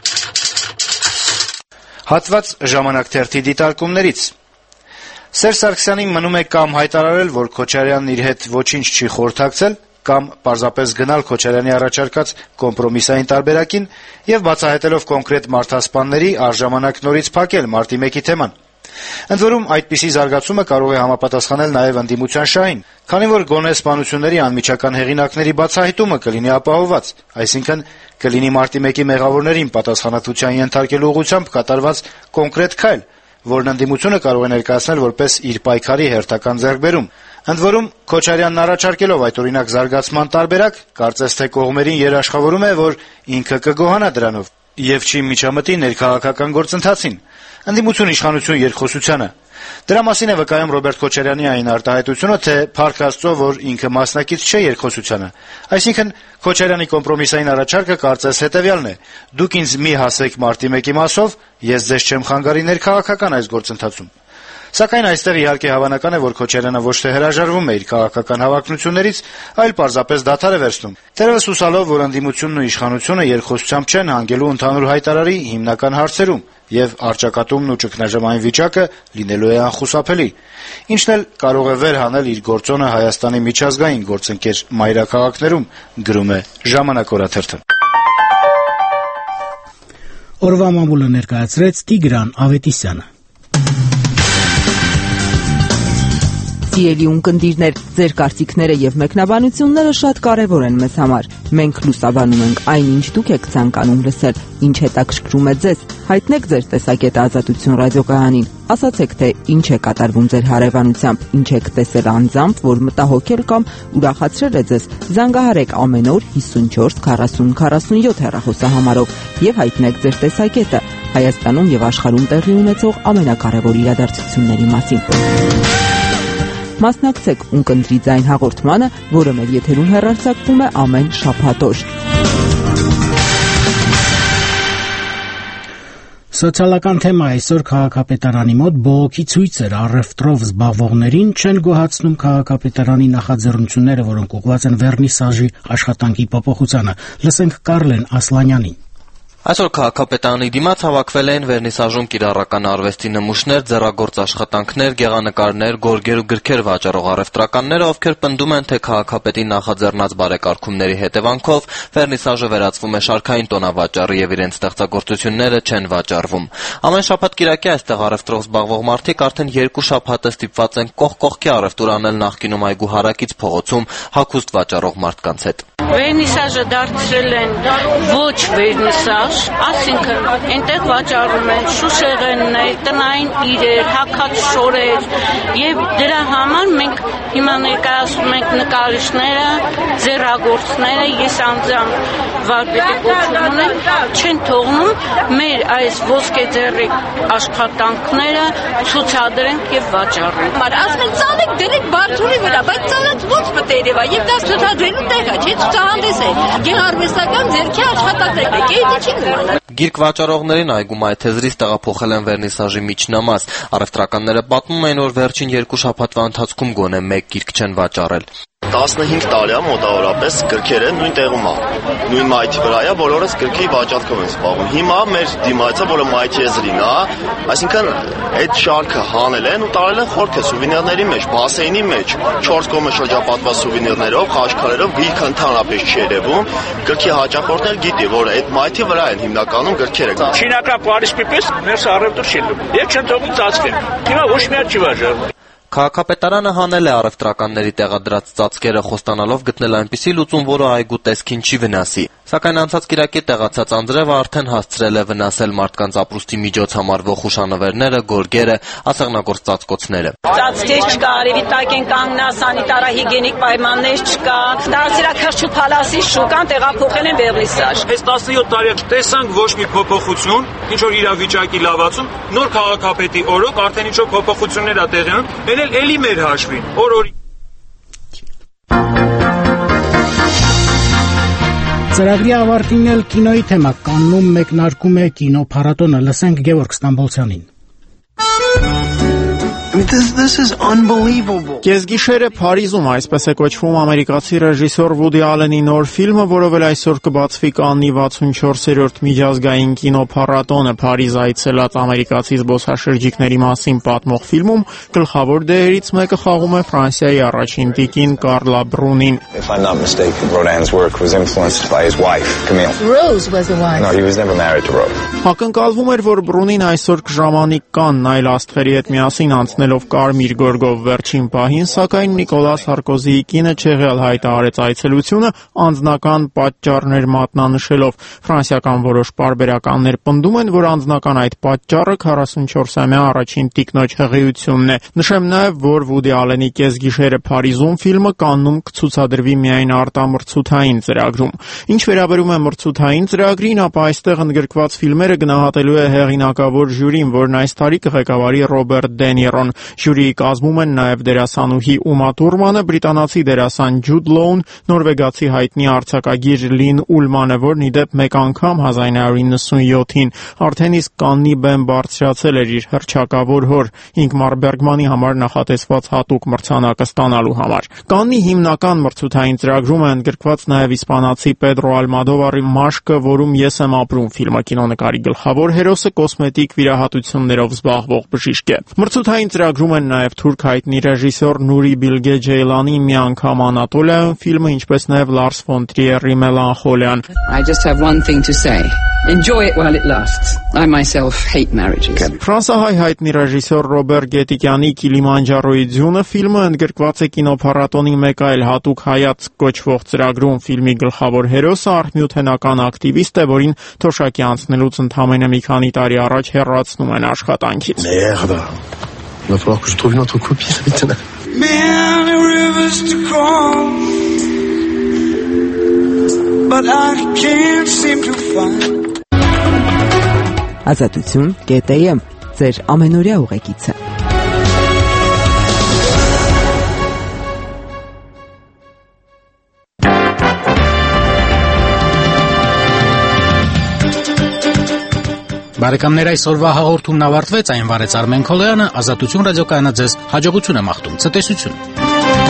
Հատված ժամանակ թերթի դիտարկումներից։ Սերժ Սարգսյանին մնում է կամ հայտարարել, որ Քոչարյանն իր հետ ոչինչ չի խորհրդակցել, կամ պարզապես գնալ Քոչարյանի առաջարկած կոմպրոմիսային տարբերակին եւ բացահայտելով կոնկրետ մարդասպանների առժամանակ նորից փակել մարտի մեկի թեման։ Ընդ որում այդպիսի զարգացումը կարող է համապատասխանել նաեւ ընդդիմության շահին, քանի որ գոնե սպանությունների անմիջական հեղինակների բացահայտումը կլինի ապահովված, այսինքն կլինի մարտի մեկի մեղավորներին պատասխանատվության ենթարկելու ուղղությամբ կատարված կոնկրետ քայլ, որն ընդդիմությունը կարող է ներկայացնել որպես իր պայքարի հերթական ձեռքբերում։ Ընդ որում Քոչարյանն առաջարկելով այդ օրինակ զարգացման տարբերակ, կարծես թե կողմերին երաշխավորում է, որ ինքը կգոհանա դրանով եւ չի միջամտի ներքաղաքական գործընթացին, ընդդիմություն իշխանություն երկխոսությանը։ Դրա մասին է վկայում Ռոբերտ Քոչարյանի այն արտահայտությունը, թե փառք Աստծո, որ ինքը մասնակից չէ երկխոսությանը։ Այսինքն Քոչարյանի կոմպրոմիսային առաջարկը կարծես հետեւյալն է. դուք ինձ մի հասեք մարտի մեկի մասով, ես ձեզ չեմ խանգարի ներքաղաքական այս գործընթացում։ Սակայն այստեղ իհարկե հավանական է, որ Քոչարյանը ոչ թե հրաժարվում է իր քաղաքական հավակնություններից, այլ պարզապես դադար է վերցնում, թերևս հուսալով, որ ընդդիմությունն ու իշխանությունը երկխոսությամբ չեն հանգելու ընդհանուր հայտարարի հիմնական հարցերում, եւ առճակատումն ու ճգնաժամային վիճակը լինելու է անխուսափելի, ինչն էլ կարող է վերհանել իր գործոնը Հայաստանի միջազգային գործընկեր մայրաքաղաքներում, գրում է «Ժամանակ» օրաթերթը։ Օրվա մամուլը ներկայացրեց Տիգրան Ավետիսյանը։ Սիրելի ունկնդիրներ, ձեր կարծիքները եւ մեկնաբանությունները շատ կարեւոր են մեզ համար։ Մենք լուսաբանում ենք այն, ինչ դուք եք ցանկանում լսել, ինչ հետաքրքրում է ձեզ։ Հայտնեք ձեր տեսակետը Ազատություն ռադիոկայանին։ Ասացեք, թե ինչ է կատարվում ձեր հարևանությամբ, ինչ եք տեսել անձամբ, որ մտահոգել կամ ուրախացրել է ձեզ։ Զանգահարեք ամեն օր հիսունչորս քառասուն քառասունյոթ հեռախոսահամարով եւ հայտնեք ձեր տեսակետը Հայաստանում եւ աշխարհում տեղի ունեցող ամենակարևոր իրադարձությունների մասին։ Մասնակցեք ունկնդրի ձայն հաղորդմանը, որը մեր եթերում հեռարձակվում է ամեն շաբաթ օր։ Սոցիալական թեմա այսօր քաղաքապետարանի մոտ բողոքի ցույցեր առևտրով զբաղվողներին չեն գոհացնում քաղաքապետարանի նախաձեռնությունները, որոնք ուղղված են վերնիսաժի աշխատանքի փոփոխությանը։ Լսենք Կարլեն Ասլանյանին։ Այսօր քաղաքապետարանի դիմաց հավաքվել են վերնիսաժում կիրառական արվեստի նմուշներ, ձեռագործ աշխատանքներ, գեղանկարներ, գորգեր ու գրքեր վաճառող առևտրականները, ովքեր պնդում են, թե քաղաքապետի նախաձեռնած բարեկարգումների հետևանքով վերնիսաժը վերածվում է շարքային տոնավաճառի եւ իրենց ստեղծագործությունները չեն վաճառվում։ Ամեն շաբաթ կիրակի այստեղ առևտրով զբաղվող մարդիկ արդեն երկու շաբաթ է ստիպված են կողք կողքի առևտուր անել նախկինում այգու հարակից փողոցում հագուստ վաճառող մարդկանց հետ։ Վերնիսաժը դարձրել են ոչ վերնիսաժ, այսինքն այնտեղ վաճառում են շուշեղեններ, տնային իրեր, հագած շորեր եւ դրա համար մենք հիմա ներկայացնում ենք նկարիչները, ձեռագործները, ես անձամբ վարպետի կոչում ունեմ, չեն թողնում մեր այս ոսկե ձեռի աշխատանքները ցուցադրենք եւ վաճառենք։ Ասում են ցանեք դրեք բարձունի վրա, բայց ցանած ոչ մտերևա եւ դա ցուցադրելու տեղ է, չէ՞ ցուցահանդես է։ Գեղարվեստական ձեռքի աշխատանքներ է, գեյդիչին։ Գիրք վաճառողներին այգու մայթեզրից տեղափոխել են վերնիսաժի միջնամաս։ Առևտրականները պատմում են, որ վերջին երկու շաբաթվա ընթացքում գոնե մեկ գիրք չեն վաճառել։ տասնհինգ տարի է մոտավորապես գրքերը նույն տեղում է, նույն մայթի վրա է, բոլորս գրքի վաճառքով են զբաղվում։ Հիմա մեր դիմացը, որը մայթեզրին է, այսինքն այդ շարքը հանել են ու տարել են խորքը սուվենիրների մեջ, բասեյնի մեջ, չորս կողմը շրջապատված սուվենիրներով, խաչքարերով, գիրքը ընդհանրապես չի երևում։ Գրքի հաճախորդն էլ գիտի, որ այդ մայթի վրա են հիմնականում գրքերը։ Չինական Փարիսի պես ներս առևտուր չի լինում։ Եվ չեն թողում ծածկեն։ Հիմա ոչ մի հատ չի վաճառվում։ Քաղաքապետարանը հանել է առևտրականների տեղադրած ծածկերը, խոստանալով գտնել այնպիսի լուծում, որը այգու տեսքին չի վնասի։ Սակայն անցած կիրակի տեղացած անձրևը արդեն հասցրել է վնասել մարդկանց ապրուստի միջոց համարվող հուշանվերները, գորգերը, ասեղնագործ ծածկոցները։ Ծածկեր չկա, արևի տակ են կանգնած, սանիտարահիգիենիկ պայմաններ չկա, դասերակրթ փալասի շուկան տեղափոխել են վերնիսաժ։ Այս տասնյոթ տարի տեսանք ոչ մի փոփոխություն, ինչ որ իրավիճակի լավացում, նոր քաղաքապետի օրոք արդեն ինչ որ փոփոխություններ ա տեղի ունենում, էլ էլի մեր հաշվին, օր-օրի։ Ծրագրի ավարտին էլ կինոյի թեմա Կաննում մեկնարկում է կինոփառատոնը, լսենք Գևորգ Ստամբոլցյանին։ This, this is unbelievable. Կեսգիշերը Փարիզում, այսպես է կոչվում ամերիկացի ռեժիսոր Վուդի Ալենի նոր ֆիլմը, որով էլ այսօր կբացվի Կաննի վաթսունչորսերորդ միջազգային կինոփառատոնը։ Փարիզ այցելած ամերիկացի զբոսաշրջիկների մասին պատմող ֆիլմում գլխավոր դերերից մեկը խաղում է Ֆրանսիայի առաջին տիկին Կարլա Բրունին։ If I'm not mistaken, Rodin's work was influenced by his wife, Camille. Rose was the wife. No, he was never married to Rose. Ակնկալվում էր, որ Բրունին այսօր կժամանի Կանն այլ աստղերի հետ միասին անցնել անցնելով կարմիր գորգով վերջին պահին, սակայն Նիկոլաս Սարկոզիի կինը չեղյալ հայտարարեց այցելությունը անձնական պատճառներ մատնանշելով։ Ֆրանսիական որոշ պարբերականներ պնդում են, որ անձնական այդ պատճառը քառասունչորսամյա առաջին տիկնոջ հղիությունն է։ Նշեմ նաև, որ Վուդի Ալենի «Կեսգիշերը Փարիզում» ֆիլմը Կաննում կցուցադրվի միայն արտամրցութային ծրագրում։ Ինչ վերաբերում է մրցութային ծրագրին, ապա այստեղ ընդգրկված ֆիլմերը գնահատելու է հեղինակավոր ժյուրին, որն այս տարի կղեկավարի Ռոբերտ Դե Նիրոն։ Ժյուրիի կազմում են նաև դերասանուհի Ումա Թուրմանը, բրիտանացի դերասան Ջուդ Լոուն, նորվեգացի հայտնի արձակագիր Լին Ուլմանը, որն ի դեպ մեկ անգամ հազար նույն հարյուր նվաթյոթին արդեն իսկ Կաննի բեմ բարձրացել էր իր հռչակավոր հոր Ինգմար Բերգմանի համար նախատեսված հատուկ մրցանակը ստանալու համար։ Կաննի հիմնական մրցութային ծրագրում է ընդգրկված նաև իսպանացի Պեդրո Ալմադովարի «Մաշկը, որում ես եմ ապրում» ֆիլմը։ Կինոնկարի գլխավոր հերոսը կոսմետիկ վիրահատություններով զբաղվող բժիշկ է։ Մրցութային ծրագրում են նաև թուրք հայտնի ռեժիսոր Նուրի Բիլգե Ջեյլանի «Մի անգամ Անատոլիայում» ֆիլմը, ինչպես նաև Լարս ֆոն Տրիերի «Մելանխոլիան»։ I just have one thing to say. Enjoy it while it lasts. I myself hate marriages. Ֆրանսահայ հայտնի ռեժիսոր Ռոբեր Գետիկյանի «Կիլիմանջարոյի ձյունը» ֆիլմը ընդգրկված է կինոփառատոնի մեկ այլ հատուկ հայացք կոչվող ծրագրում։ Ֆիլմի գլխավոր հերոսը արհմյութենական ակտիվիստ է, որին թոշակի անցնելուց ընդամենը մի քանի տարի առաջ հեռացնում են աշխատանքից։ Merde. Il va falloir que je trouve une autre copie, ça m'étonne. Many rivers to cross, but I can't seem to find. Ազատություն կետ է եմ, ձեր ամենօրյա ուղեկիցը։ Բարեկամներ, այսօրվա հաղորդումն ավարտվեց, այն վարեց Արմեն Քոլյանը, Ազատություն ռադիոկայանը ձեզ հաջողություն է մաղթում, ցտեսություն։